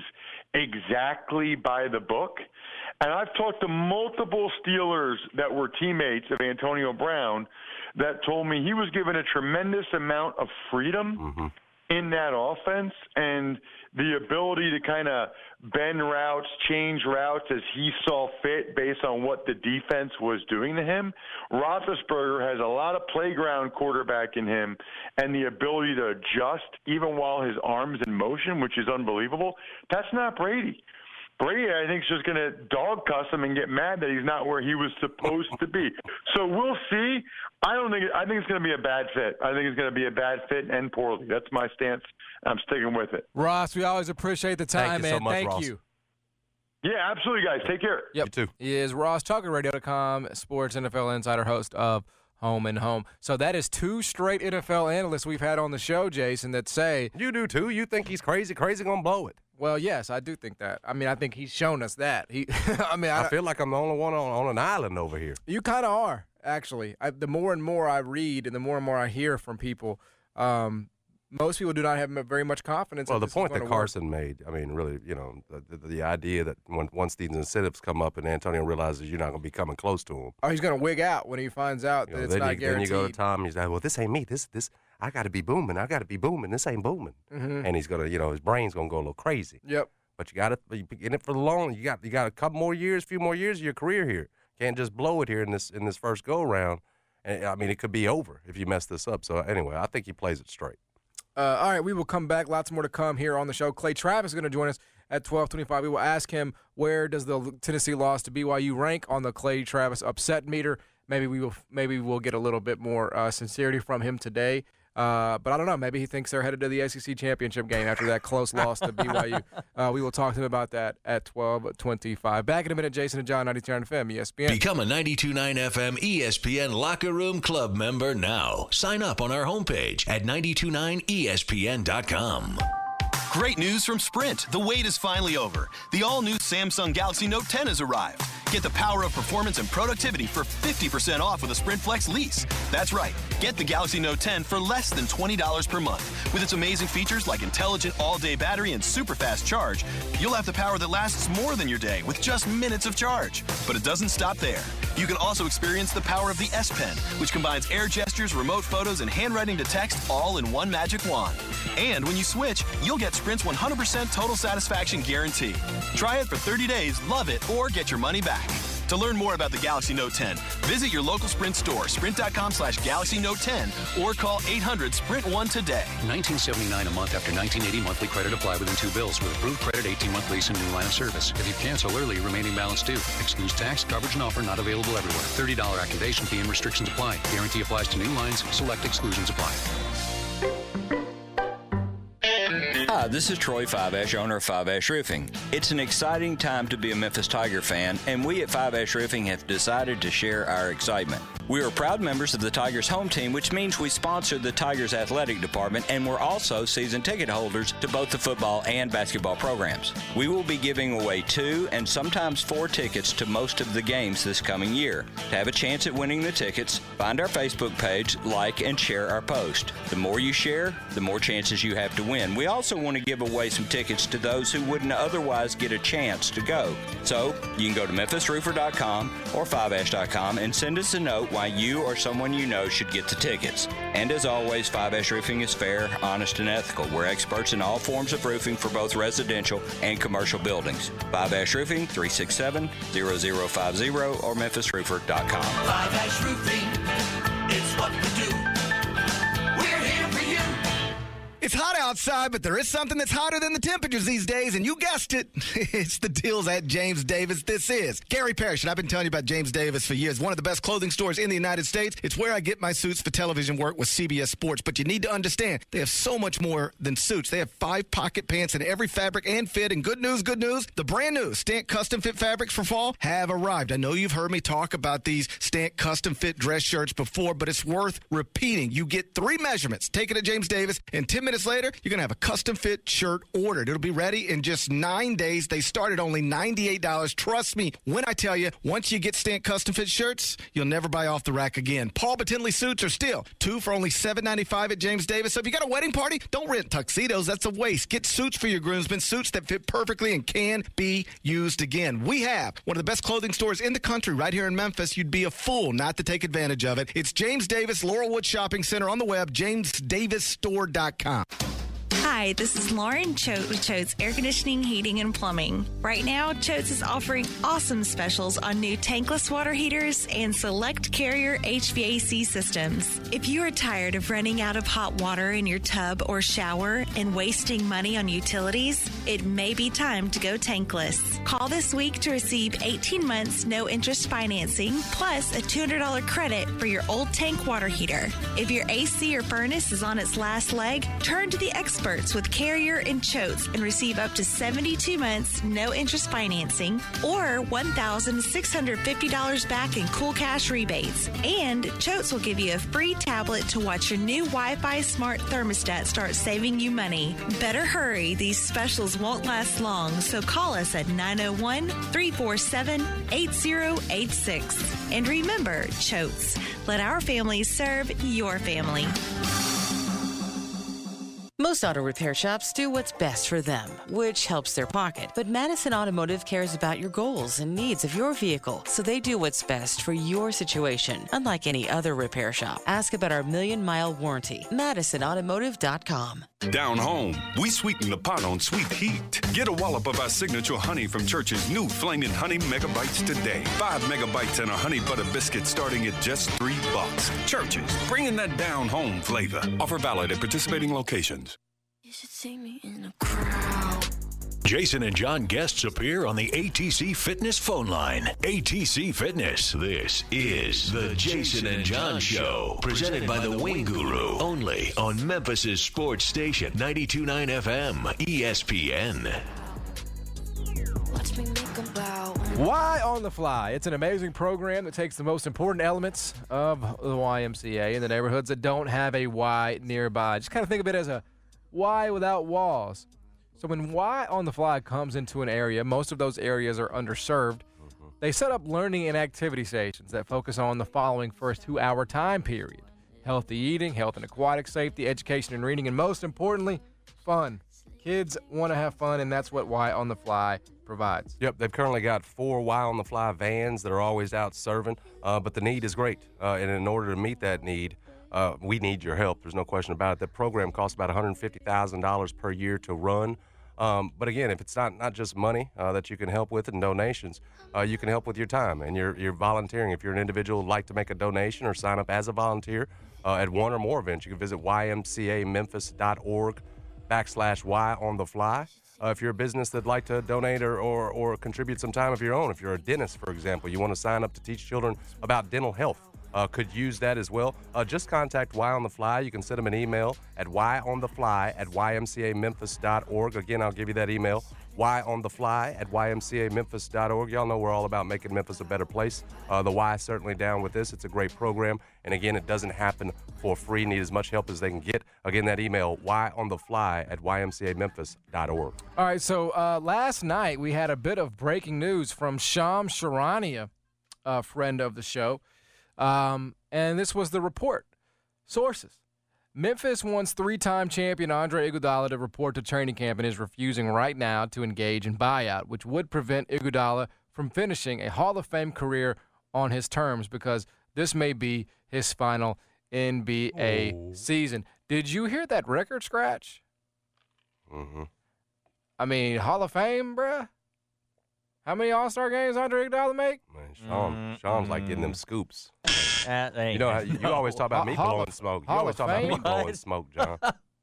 exactly by the book. And I've talked to multiple Steelers that were teammates of Antonio Brown that told me he was given a tremendous amount of freedom in that offense and the ability to kind of bend routes, change routes as he saw fit based on what the defense was doing to him. Roethlisberger has a lot of playground quarterback in him and the ability to adjust even while his arm's in motion, which is unbelievable. That's not Brady. Brady, I think, is just going to dog cuss him and get mad that he's not where he was supposed to be. So we'll see. I think it's going to be a bad fit. I think it's going to be a bad fit and poorly. That's my stance. I'm sticking with it. Ross, we always appreciate the time, man. So much, Thank Ross. you. Yeah, absolutely, guys. Take care. Yep. You too. He is Ross Tucker, Radio.com, sports NFL insider, host of Home and Home. So that is 2 straight NFL analysts we've had on the show, Jason, that say. You do too. You think he's crazy going to blow it. Well, yes, I do think that. I mean, I think he's shown us that. I feel like I'm the only one on an island over here. You kind of are, actually. The more and more I read and the more I hear from people, most people do not have very much confidence. Well, the point that Carson made, I mean, really, you know, the idea that once these incentives come up and Antonio realizes you're not going to be coming close to him. Oh, he's going to wig out when he finds out that it's not guaranteed. Then you go to Tom, he's like, well, this ain't me. This I got to be booming. I got to be booming. This ain't booming. Mm-hmm. And he's going to, you know, his brain's going to go a little crazy. Yep. But you got to be in it for the long. You got a couple more years, few more years of your career here. Can't just blow it here in this first go round. And I mean, it could be over if you mess this up. So anyway, I think he plays it straight. All right, we will come back. Lots more to come here on the show. Clay Travis is going to join us at 12:25. We will ask him, where does the Tennessee loss to BYU rank on the Clay Travis upset meter? Maybe we'll get a little bit more sincerity from him today. But I don't know. Maybe he thinks they're headed to the SEC championship game after that close loss to BYU. We will talk to him about that at 12:25. Back in a minute, Jason and John, 92.9 FM, ESPN. Become a 92.9 FM ESPN Locker Room Club member now. Sign up on our homepage at 929ESPN.com. Great news from Sprint. The wait is finally over. The all-new Samsung Galaxy Note 10 has arrived. Get the power of performance and productivity for 50% off with a Sprint Flex lease. That's right. Get the Galaxy Note 10 for less than $20 per month. With its amazing features like intelligent all-day battery and super fast charge, you'll have the power that lasts more than your day with just minutes of charge. But it doesn't stop there. You can also experience the power of the S Pen, which combines air gestures, remote photos, and handwriting to text all in one magic wand. And when you switch, you'll get Sprint's 100% total satisfaction guarantee. Try it for 30 days, love it, or get your money back. To learn more about the Galaxy Note 10, visit your local Sprint store, sprint.com/Galaxy Note 10, or call 800-SPRINT-1 today. $19.79 a month after $19.80 monthly credit applied within 2 bills with approved credit 18-month lease and new line of service. If you cancel early, remaining balance due. Excludes tax, coverage, and offer not available everywhere. $30 activation fee and restrictions apply. Guarantee applies to new lines. Select exclusions apply. Hi, this is Troy Five Ash, owner of Five Ash Roofing. It's an exciting time to be a Memphis Tiger fan, and we at Five Ash Roofing have decided to share our excitement. We are proud members of the Tigers home team, which means we sponsor the Tigers athletic department, and we're also season ticket holders to both the football and basketball programs. We will be giving away 2 and sometimes 4 tickets to most of the games this coming year. To have a chance at winning the tickets, find our Facebook page, like, and share our post. The more you share, the more chances you have to win. We also want to give away some tickets to those who wouldn't otherwise get a chance to go. So you can go to memphisroofer.com or 5ash.com and send us a note why you or someone you know should get the tickets. And as always, 5Ash Roofing is fair, honest, and ethical. We're experts in all forms of roofing for both residential and commercial buildings. 5Ash Roofing, 367-0050 or memphisroofer.com. 5Ash Roofing, it's what we do. We're here for you. It's hot out outside, but there is something that's hotter than the temperatures these days, and you guessed it. It's the deals at James Davis. This is Gary Parrish, and I've been telling you about James Davis for years. One of the best clothing stores in the United States. It's where I get my suits for television work with CBS Sports, but you need to understand, they have so much more than suits. They have 5 pocket pants in every fabric and fit, and good news, the brand new Stant Custom Fit fabrics for fall have arrived. I know you've heard me talk about these Stant Custom Fit dress shirts before, but it's worth repeating. You get 3 measurements, take it to James Davis, and 10 minutes later, you're going to have a custom fit shirt ordered. It'll be ready in just 9 days. They start at only $98. Trust me when I tell you, once you get Stant Custom Fit shirts, you'll never buy off the rack again. Paul Batinley suits are still 2 for only $7.95 at James Davis. So if you got a wedding party, don't rent tuxedos. That's a waste. Get suits for your groomsmen, suits that fit perfectly and can be used again. We have one of the best clothing stores in the country right here in Memphis. You'd be a fool not to take advantage of it. It's James Davis Laurelwood Shopping Center on the web, jamesdavisstore.com. Hi, this is Lauren Choate with Choate's Air Conditioning, Heating, and Plumbing. Right now, Choate's is offering awesome specials on new tankless water heaters and select Carrier HVAC systems. If you are tired of running out of hot water in your tub or shower and wasting money on utilities, it may be time to go tankless. Call this week to receive 18 months no-interest financing plus a $200 credit for your old tank water heater. If your AC or furnace is on its last leg, turn to the experts with Carrier and Choates and receive up to 72 months no-interest financing or $1,650 back in cool cash rebates. And Choates will give you a free tablet to watch your new Wi-Fi smart thermostat start saving you money. Better hurry. These specials won't last long, so call us at 901-347-8086. And remember, Choates, let our family serve your family. Most auto repair shops do what's best for them, which helps their pocket. But Madison Automotive cares about your goals and needs of your vehicle, so they do what's best for your situation, unlike any other repair shop. Ask about our 1,000,000-mile warranty. MadisonAutomotive.com. Down home, we sweeten the pot on Sweet Heat. Get a wallop of our signature honey from Church's new Flamin' Honey Megabites today. 5 megabites and a honey butter biscuit starting at just $3. Church's, bringing that down home flavor. Offer valid at participating locations. You should see me in a crowd. Jason and John guests appear on the ATC Fitness phone line. ATC Fitness. This is the Jason and John Show. Presented by the Wing Guru. Only on Memphis' sports station, 92.9 FM, ESPN. Watch me make 'em bow. Why on the Fly? It's an amazing program that takes the most important elements of the YMCA in the neighborhoods that don't have a Y nearby. Just kind of think of it as a Y without walls. So when Y on the Fly comes into an area, most of those areas are underserved. They set up learning and activity stations that focus on the following first 2-hour time period: healthy eating, health and aquatic safety, education and reading, and most importantly, fun. Kids want to have fun, and that's what Y on the Fly provides. Yep, they've currently got 4 Y on the Fly vans that are always out serving, but the need is great. And in order to meet that need, we need your help. There's no question about it. That program costs about $150,000 per year to run. But again, if it's not just money that you can help with and donations, you can help with your time and your volunteering. If you're an individual who'd like to make a donation or sign up as a volunteer at one or more events, you can visit ymcamemphis.org/Y on the Fly. If you're a business that'd like to donate or contribute some time of your own, if you're a dentist, for example, you want to sign up to teach children about dental health, could use that as well. Just contact Y on the Fly. You can send them an email at yonthefly@ymcamemphis.org. Again, I'll give you that email, yonthefly@ymcamemphis.org. Y'all know we're all about making Memphis a better place. The Y is certainly down with this. It's a great program. And again, it doesn't happen for free. Need as much help as they can get. Again, that email, yonthefly@ymcamemphis.org. All right, so last night we had a bit of breaking news from Shams Charania, a friend of the show. And this was the report. Sources: Memphis wants 3-time champion Andre Iguodala to report to training camp and is refusing right now to engage in buyout, which would prevent Iguodala from finishing a Hall of Fame career on his terms because this may be his final NBA season. Did you hear that record scratch? Mm-hmm. I mean, Hall of Fame, bruh? How many All-Star games Andre Iguodala make? Man, Sean's like getting them scoops. You know, you always talk about me blowing smoke. You always talk about me blowing smoke, John.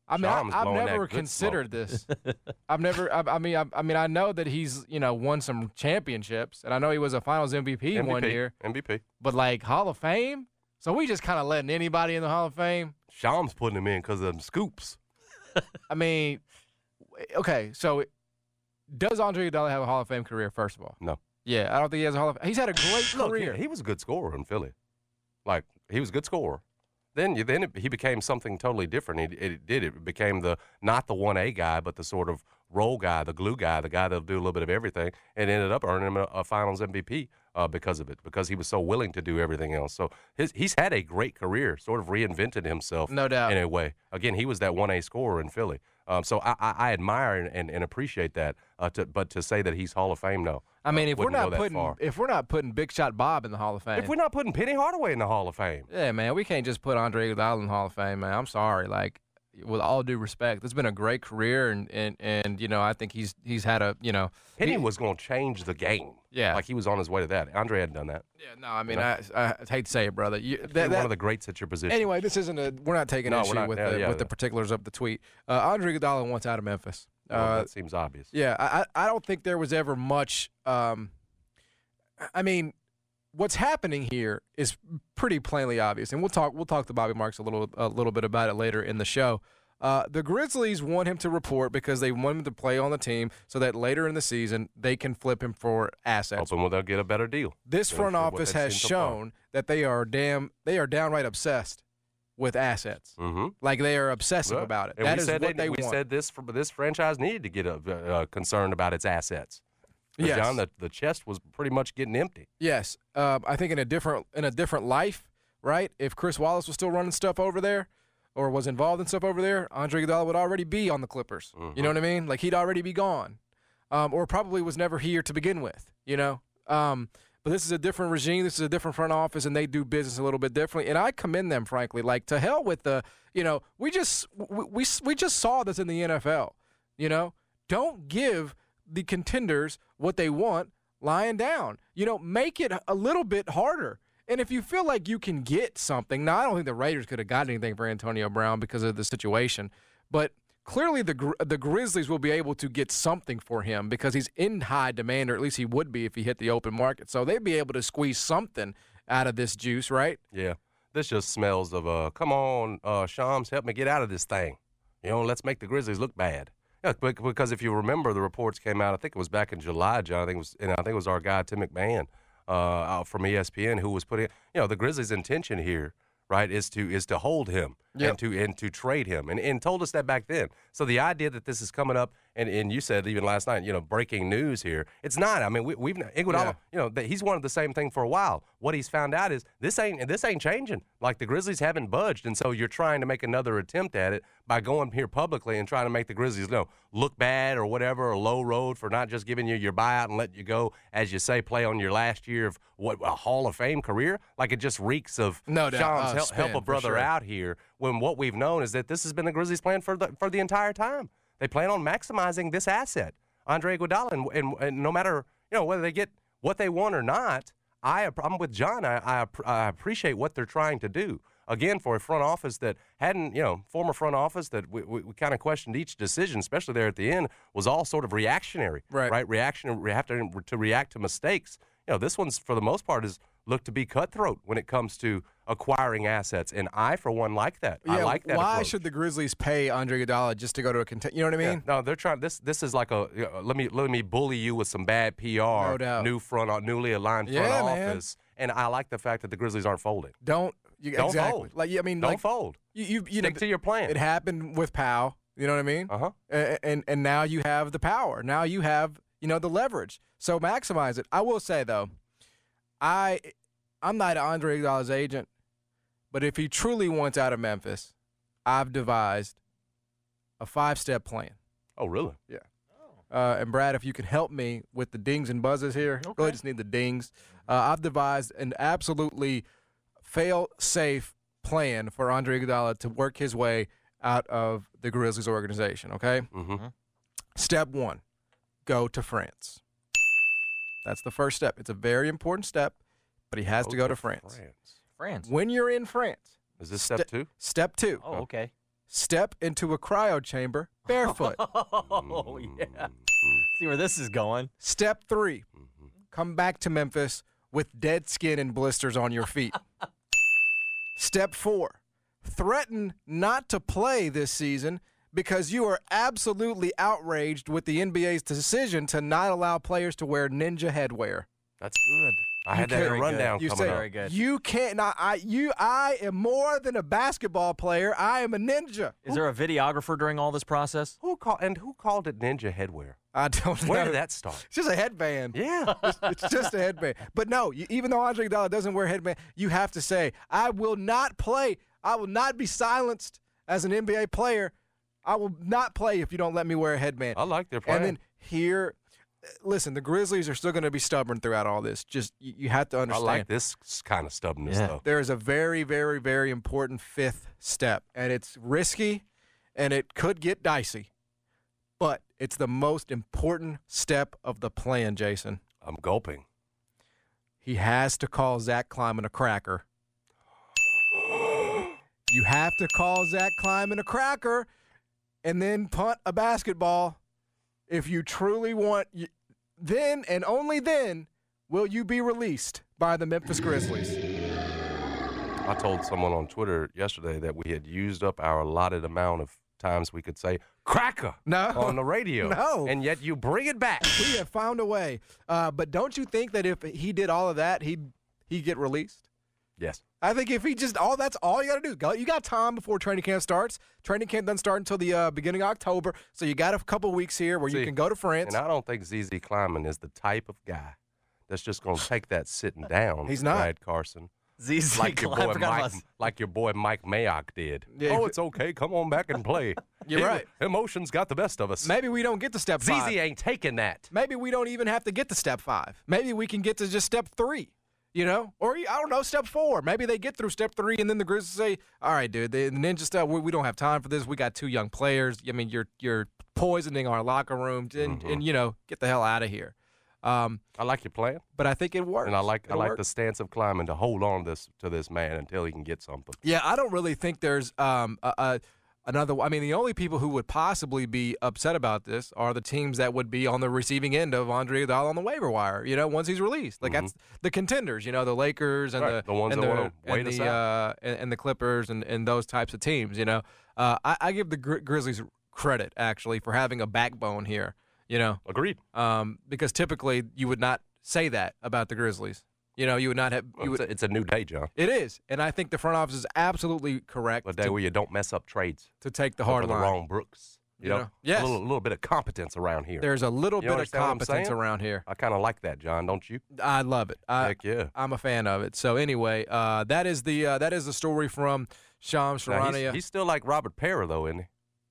I mean, Shams I've blowing never that good considered smoke. this. I've never. I mean, I know that he's won some championships, and I know he was a Finals MVP one year. MVP. But like Hall of Fame, so we just kind of letting anybody in the Hall of Fame. Shams putting him in because of them scoops. I mean, okay, so does Andre Iguodala have a Hall of Fame career? First of all, No. yeah, I don't think he has a Hall of Fame. He's had a great career. He was a good scorer in Philly. Like, he was a good scorer. Then he became something totally different. It became not the 1A guy, but the sort of role guy, the glue guy, the guy that'll do a little bit of everything, and ended up earning him a Finals MVP because of it, because he was so willing to do everything else. So he's had a great career, sort of reinvented himself, No doubt. in a way. Again, he was that 1A scorer in Philly. So I admire and appreciate that. But to say that he's Hall of Fame, no. I mean, if we're wouldn't not go that far. putting Big Shot Bob in the Hall of Fame, If we're not putting Penny Hardaway in the Hall of Fame, yeah, man, we can't just put Andre Iguodala in the Hall of Fame, man. I'm sorry, like, with all due respect, it's been a great career, and I think he's had a Penny was going to change the game. Yeah, like he was on his way to that. Andre hadn't done that. Yeah, no, I mean, I hate to say it, brother. You're one of the greats at your position. Anyway, this isn't we're not taking issue with the particulars of the tweet. Andre Iguodala wants out of Memphis. That seems obvious. Yeah, I don't think there was ever much. I mean, what's happening here is pretty plainly obvious, and we'll talk to Bobby Marks a little bit about it later in the show. The Grizzlies want him to report because they want him to play on the team so that later in the season they can flip him for assets. Hoping they'll get a better deal. This front office has shown that they are downright obsessed with assets. Mm-hmm. Like, they are obsessive about it. And that is what they want. We said this franchise needed to get concerned about its assets. Yes. John, the chest was pretty much getting empty. Yes, I think in a different life, right? If Chris Wallace was still running stuff over there, or was involved in stuff over there, Andre Iguodala would already be on the Clippers. Mm-hmm. You know what I mean? Like, he'd already be gone, or probably was never here to begin with. But this is a different regime. This is a different front office, and they do business a little bit differently. And I commend them, frankly. Like, to hell with we just saw this in the NFL. Don't give the contenders what they want lying down. Make it a little bit harder. And if you feel like you can get something, now I don't think the Raiders could have got anything for Antonio Brown because of the situation, but clearly the Grizzlies will be able to get something for him because he's in high demand, or at least he would be if he hit the open market. So they'd be able to squeeze something out of this juice, right? Yeah. This just smells of, come on, Shams, help me get out of this thing. Let's make the Grizzlies look bad. Yeah, because if you remember, the reports came out, I think it was back in July, John, I think it was our guy, Tim McMahon, from ESPN, who was putting, the Grizzlies' intention here, right, is to hold him and to trade him, and told us that back then. So the idea that this is coming up, and you said even last night, breaking news here, it's not. I mean, we've Iguodala, that he's wanted the same thing for a while. What he's found out is this ain't changing. Like, the Grizzlies haven't budged, and so you're trying to make another attempt at it by going here publicly and trying to make the Grizzlies look bad or whatever, or low road for not just giving you your buyout and letting you go, as you say, play on your last year of a Hall of Fame career. Like, it just reeks of Shams, help a brother out here, when what we've known is that this has been the Grizzlies' plan for the entire time. They plan on maximizing this asset, Andre Iguodala, and no matter whether they get what they want or not, I'm with John. I appreciate what they're trying to do. Again, for a front office that hadn't, former front office that we kind of questioned each decision, especially there at the end, was all sort of reactionary, right? Reactionary, we have to react to mistakes. This one's, for the most part, is looked to be cutthroat when it comes to acquiring assets, and I, for one, like that. Yeah, I like that why approach. should the Grizzlies pay Andre Iguodala just to go to a contender? You know what I mean? Yeah, no, they're trying. This is like let me bully you with some bad PR. No doubt. Newly aligned front office, and I like the fact that the Grizzlies aren't folding. Don't exactly. fold. Don't fold. You stick to your plan. It happened with Powell. You know what I mean? And now you have the power. Now you have the leverage. So maximize it. I will say though, I'm not Andre Iguodala's agent, but if he truly wants out of Memphis, I've devised a 5-step plan. Oh, really? Yeah. And Brad, if you can help me with the dings and buzzes here, really just need the dings. I've devised an absolutely fail-safe plan for Andre Iguodala to work his way out of the Grizzlies organization, okay? Mm-hmm. Step 1, go to France. That's the first step. It's a very important step, but he has to go to France. France. When you're in France. Is this step 2? Step 2. Oh, okay. step into a cryo chamber barefoot. Oh, yeah. See where this is going. Step 3, come back to Memphis with dead skin and blisters on your feet. Step 4, threaten not to play this season because you are absolutely outraged with the NBA's decision to not allow players to wear ninja headwear. That's good. I had that rundown coming up. Very good. You can't. I am more than a basketball player. I am a ninja. Is there a videographer during all this process? Who called it ninja headwear? I don't know. Where did that start? It's just a headband. Yeah. It's just a headband. But no, even though Andre Iguodala doesn't wear a headband, you have to say, I will not play. I will not be silenced as an NBA player. I will not play if you don't let me wear a headband. I like their plan. And then here, listen, the Grizzlies are still going to be stubborn throughout all this. Just you have to understand. I like this kind of stubbornness, though. There is a very, very, very important 5th step, and it's risky, and it could get dicey. But it's the most important step of the plan, Jason. I'm gulping. He has to call Zach Kleiman a cracker. You have to call Zach Kleiman a cracker and then punt a basketball. If you truly want, then and only then will you be released by the Memphis Grizzlies. I told someone on Twitter yesterday that we had used up our allotted amount of times we could say cracker on the radio. No. And yet you bring it back. We have found a way. But don't you think that if he did all of that, he'd get released? Yes. I think if he just that's all you got to do. You got time before training camp starts. Training camp doesn't start until the beginning of October, so you got a couple weeks here where you can go to France. And I don't think ZZ Kleiman is the type of guy that's just going to take that sitting down. He's not. Brad Carson. ZZ like your boy Kleiman, like your boy Mike Mayock did. Yeah. Oh, it's okay. Come on back and play. You're right. Emotions got the best of us. Maybe we don't get to step 5. ZZ ain't taking that. Maybe we don't even have to get to step 5. Maybe we can get to just step 3. You know, or I don't know, step 4. Maybe they get through step 3, and then the Grizzlies say, "All right, dude, the ninja stuff. We don't have time for this. We got 2 young players. I mean, you're poisoning our locker room, and you know, get the hell out of here." I like your plan, but I think it works. And I like the stance of Kleiman to hold on to this man until he can get something. Yeah, I don't really think there's another. I mean, the only people who would possibly be upset about this are the teams that would be on the receiving end of Andre Iguodala on the waiver wire. You know, once he's released, like that's the contenders. You know, the Lakers and the ones that want to wait us out, and the Clippers and those types of teams. You know, I give the Grizzlies credit actually for having a backbone here. You know, agreed. Because typically you would not say that about the Grizzlies. You know, you would not have. It's a new day, John. It is, and I think the front office is absolutely correct. A day where you don't mess up trades to take the hard line. The wrong Brooks. You know? Yes. A little bit of competence around here. There's a little bit of competence around here. I kind of like that, John. Don't you? I love it. Heck yeah. I'm a fan of it. So anyway, that is the story from Shams Charania. He's still like Robert Parra, though, isn't he?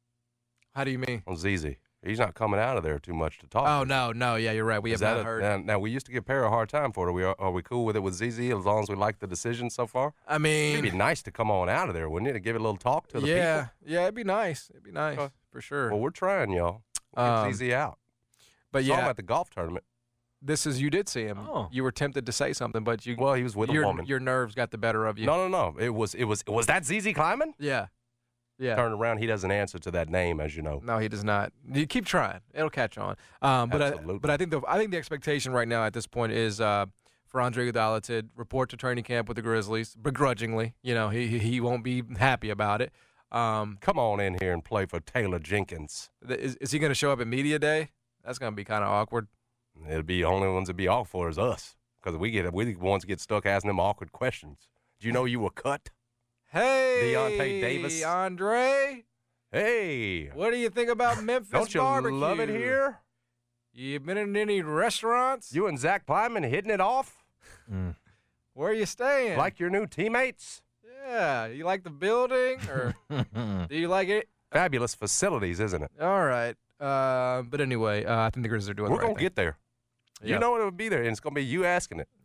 How do you mean? On ZZ. He's not coming out of there too much to talk. Oh, no. Yeah, you're right. We have not heard. Now, we used to give Parra a hard time for it. Are we cool with it with ZZ as long as we like the decision so far? I mean. It'd be nice to come on out of there, wouldn't it, to give it a little talk to the people? Yeah, it'd be nice. It'd be nice, for sure. Well, we're trying, y'all. Get ZZ out. But saw him at the golf tournament. You did see him. Oh. You were tempted to say something, but he was with a woman. Your nerves got the better of you. No. It was that ZZ Kleiman? Yeah. Yeah. Turn around, he doesn't answer to that name, as you know. No, he does not. You keep trying; it'll catch on. But I think the expectation right now at this point is for Andre Iguodala to report to training camp with the Grizzlies begrudgingly. You know, he won't be happy about it. Come on in here and play for Taylor Jenkins. Is he going to show up at media day? That's going to be kind of awkward. It'll be the only ones that be off for is us, because we the ones get stuck asking them awkward questions. Do you know you were cut? Hey, Deontay Davis. Andre. Hey. What do you think about Memphis Don't you barbecue? love it here? You been in any restaurants? You and Zach Kleiman hitting it off? Where are you staying? Like your new teammates? Yeah. You like the building, or do you like it? Fabulous facilities, isn't it? All right. But anyway, I think the Grizzlies are doing We're the right going to get there. Yeah. You know it'll be there, and it's going to be you asking it.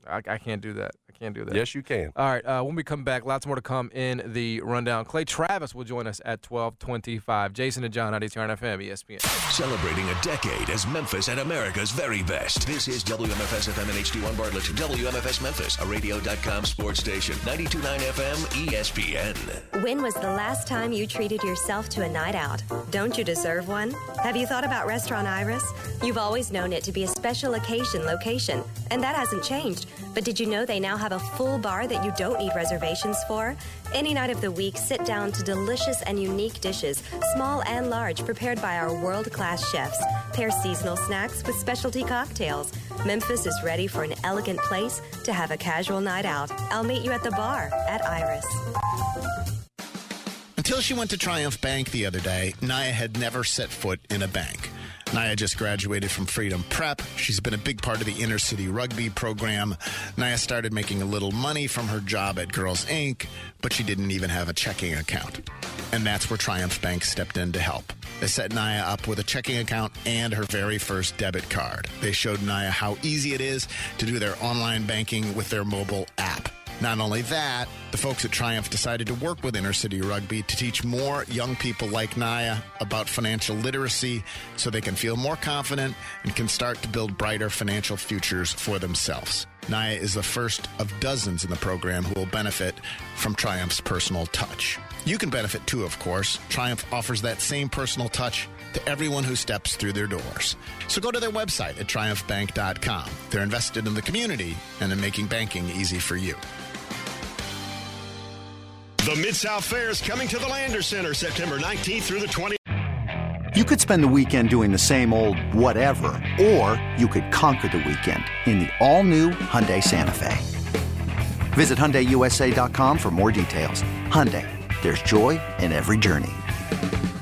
I can't do that. Yes, you can. All right, when we come back, lots more to come in the rundown. Clay Travis will join us at 12:25. Jason and John, 92.9 FM, ESPN. Celebrating a decade as Memphis at America's very best. This is WMFS FM and HD1 Bartlett. WMFS Memphis, a radio.com sports station. 92.9 FM, ESPN. When was the last time you treated yourself to a night out? Don't you deserve one? Have you thought about Restaurant Iris? You've always known it to be a special occasion location, and that hasn't changed. But did you know they now have a full bar that you don't need reservations for? Any night of the week, sit down to delicious and unique dishes, small and large, prepared by our world-class chefs. Pair seasonal snacks with specialty cocktails. Memphis is ready for an elegant place to have a casual night out. I'll meet you at the bar at Iris. Until she went to Triumph Bank the other day, Naya had never set foot in a bank. Naya just graduated from Freedom Prep. She's been a big part of the inner city rugby program. Naya started making a little money from her job at Girls Inc., but she didn't even have a checking account. And that's where Triumph Bank stepped in to help. They set Naya up with a checking account and her very first debit card. They showed Naya how easy it is to do their online banking with their mobile app. Not only that, the folks at Triumph decided to work with Inner City Rugby to teach more young people like Naya about financial literacy so they can feel more confident and can start to build brighter financial futures for themselves. Naya is the first of dozens in the program who will benefit from Triumph's personal touch. You can benefit too, of course. Triumph offers that same personal touch to everyone who steps through their doors. So go to their website at triumphbank.com. They're invested in the community and in making banking easy for you. The Mid-South Fair is coming to the Lander Center September 19th through the 20th. You could spend the weekend doing the same old whatever, or you could conquer the weekend in the all-new Hyundai Santa Fe. Visit HyundaiUSA.com for more details. Hyundai, there's joy in every journey.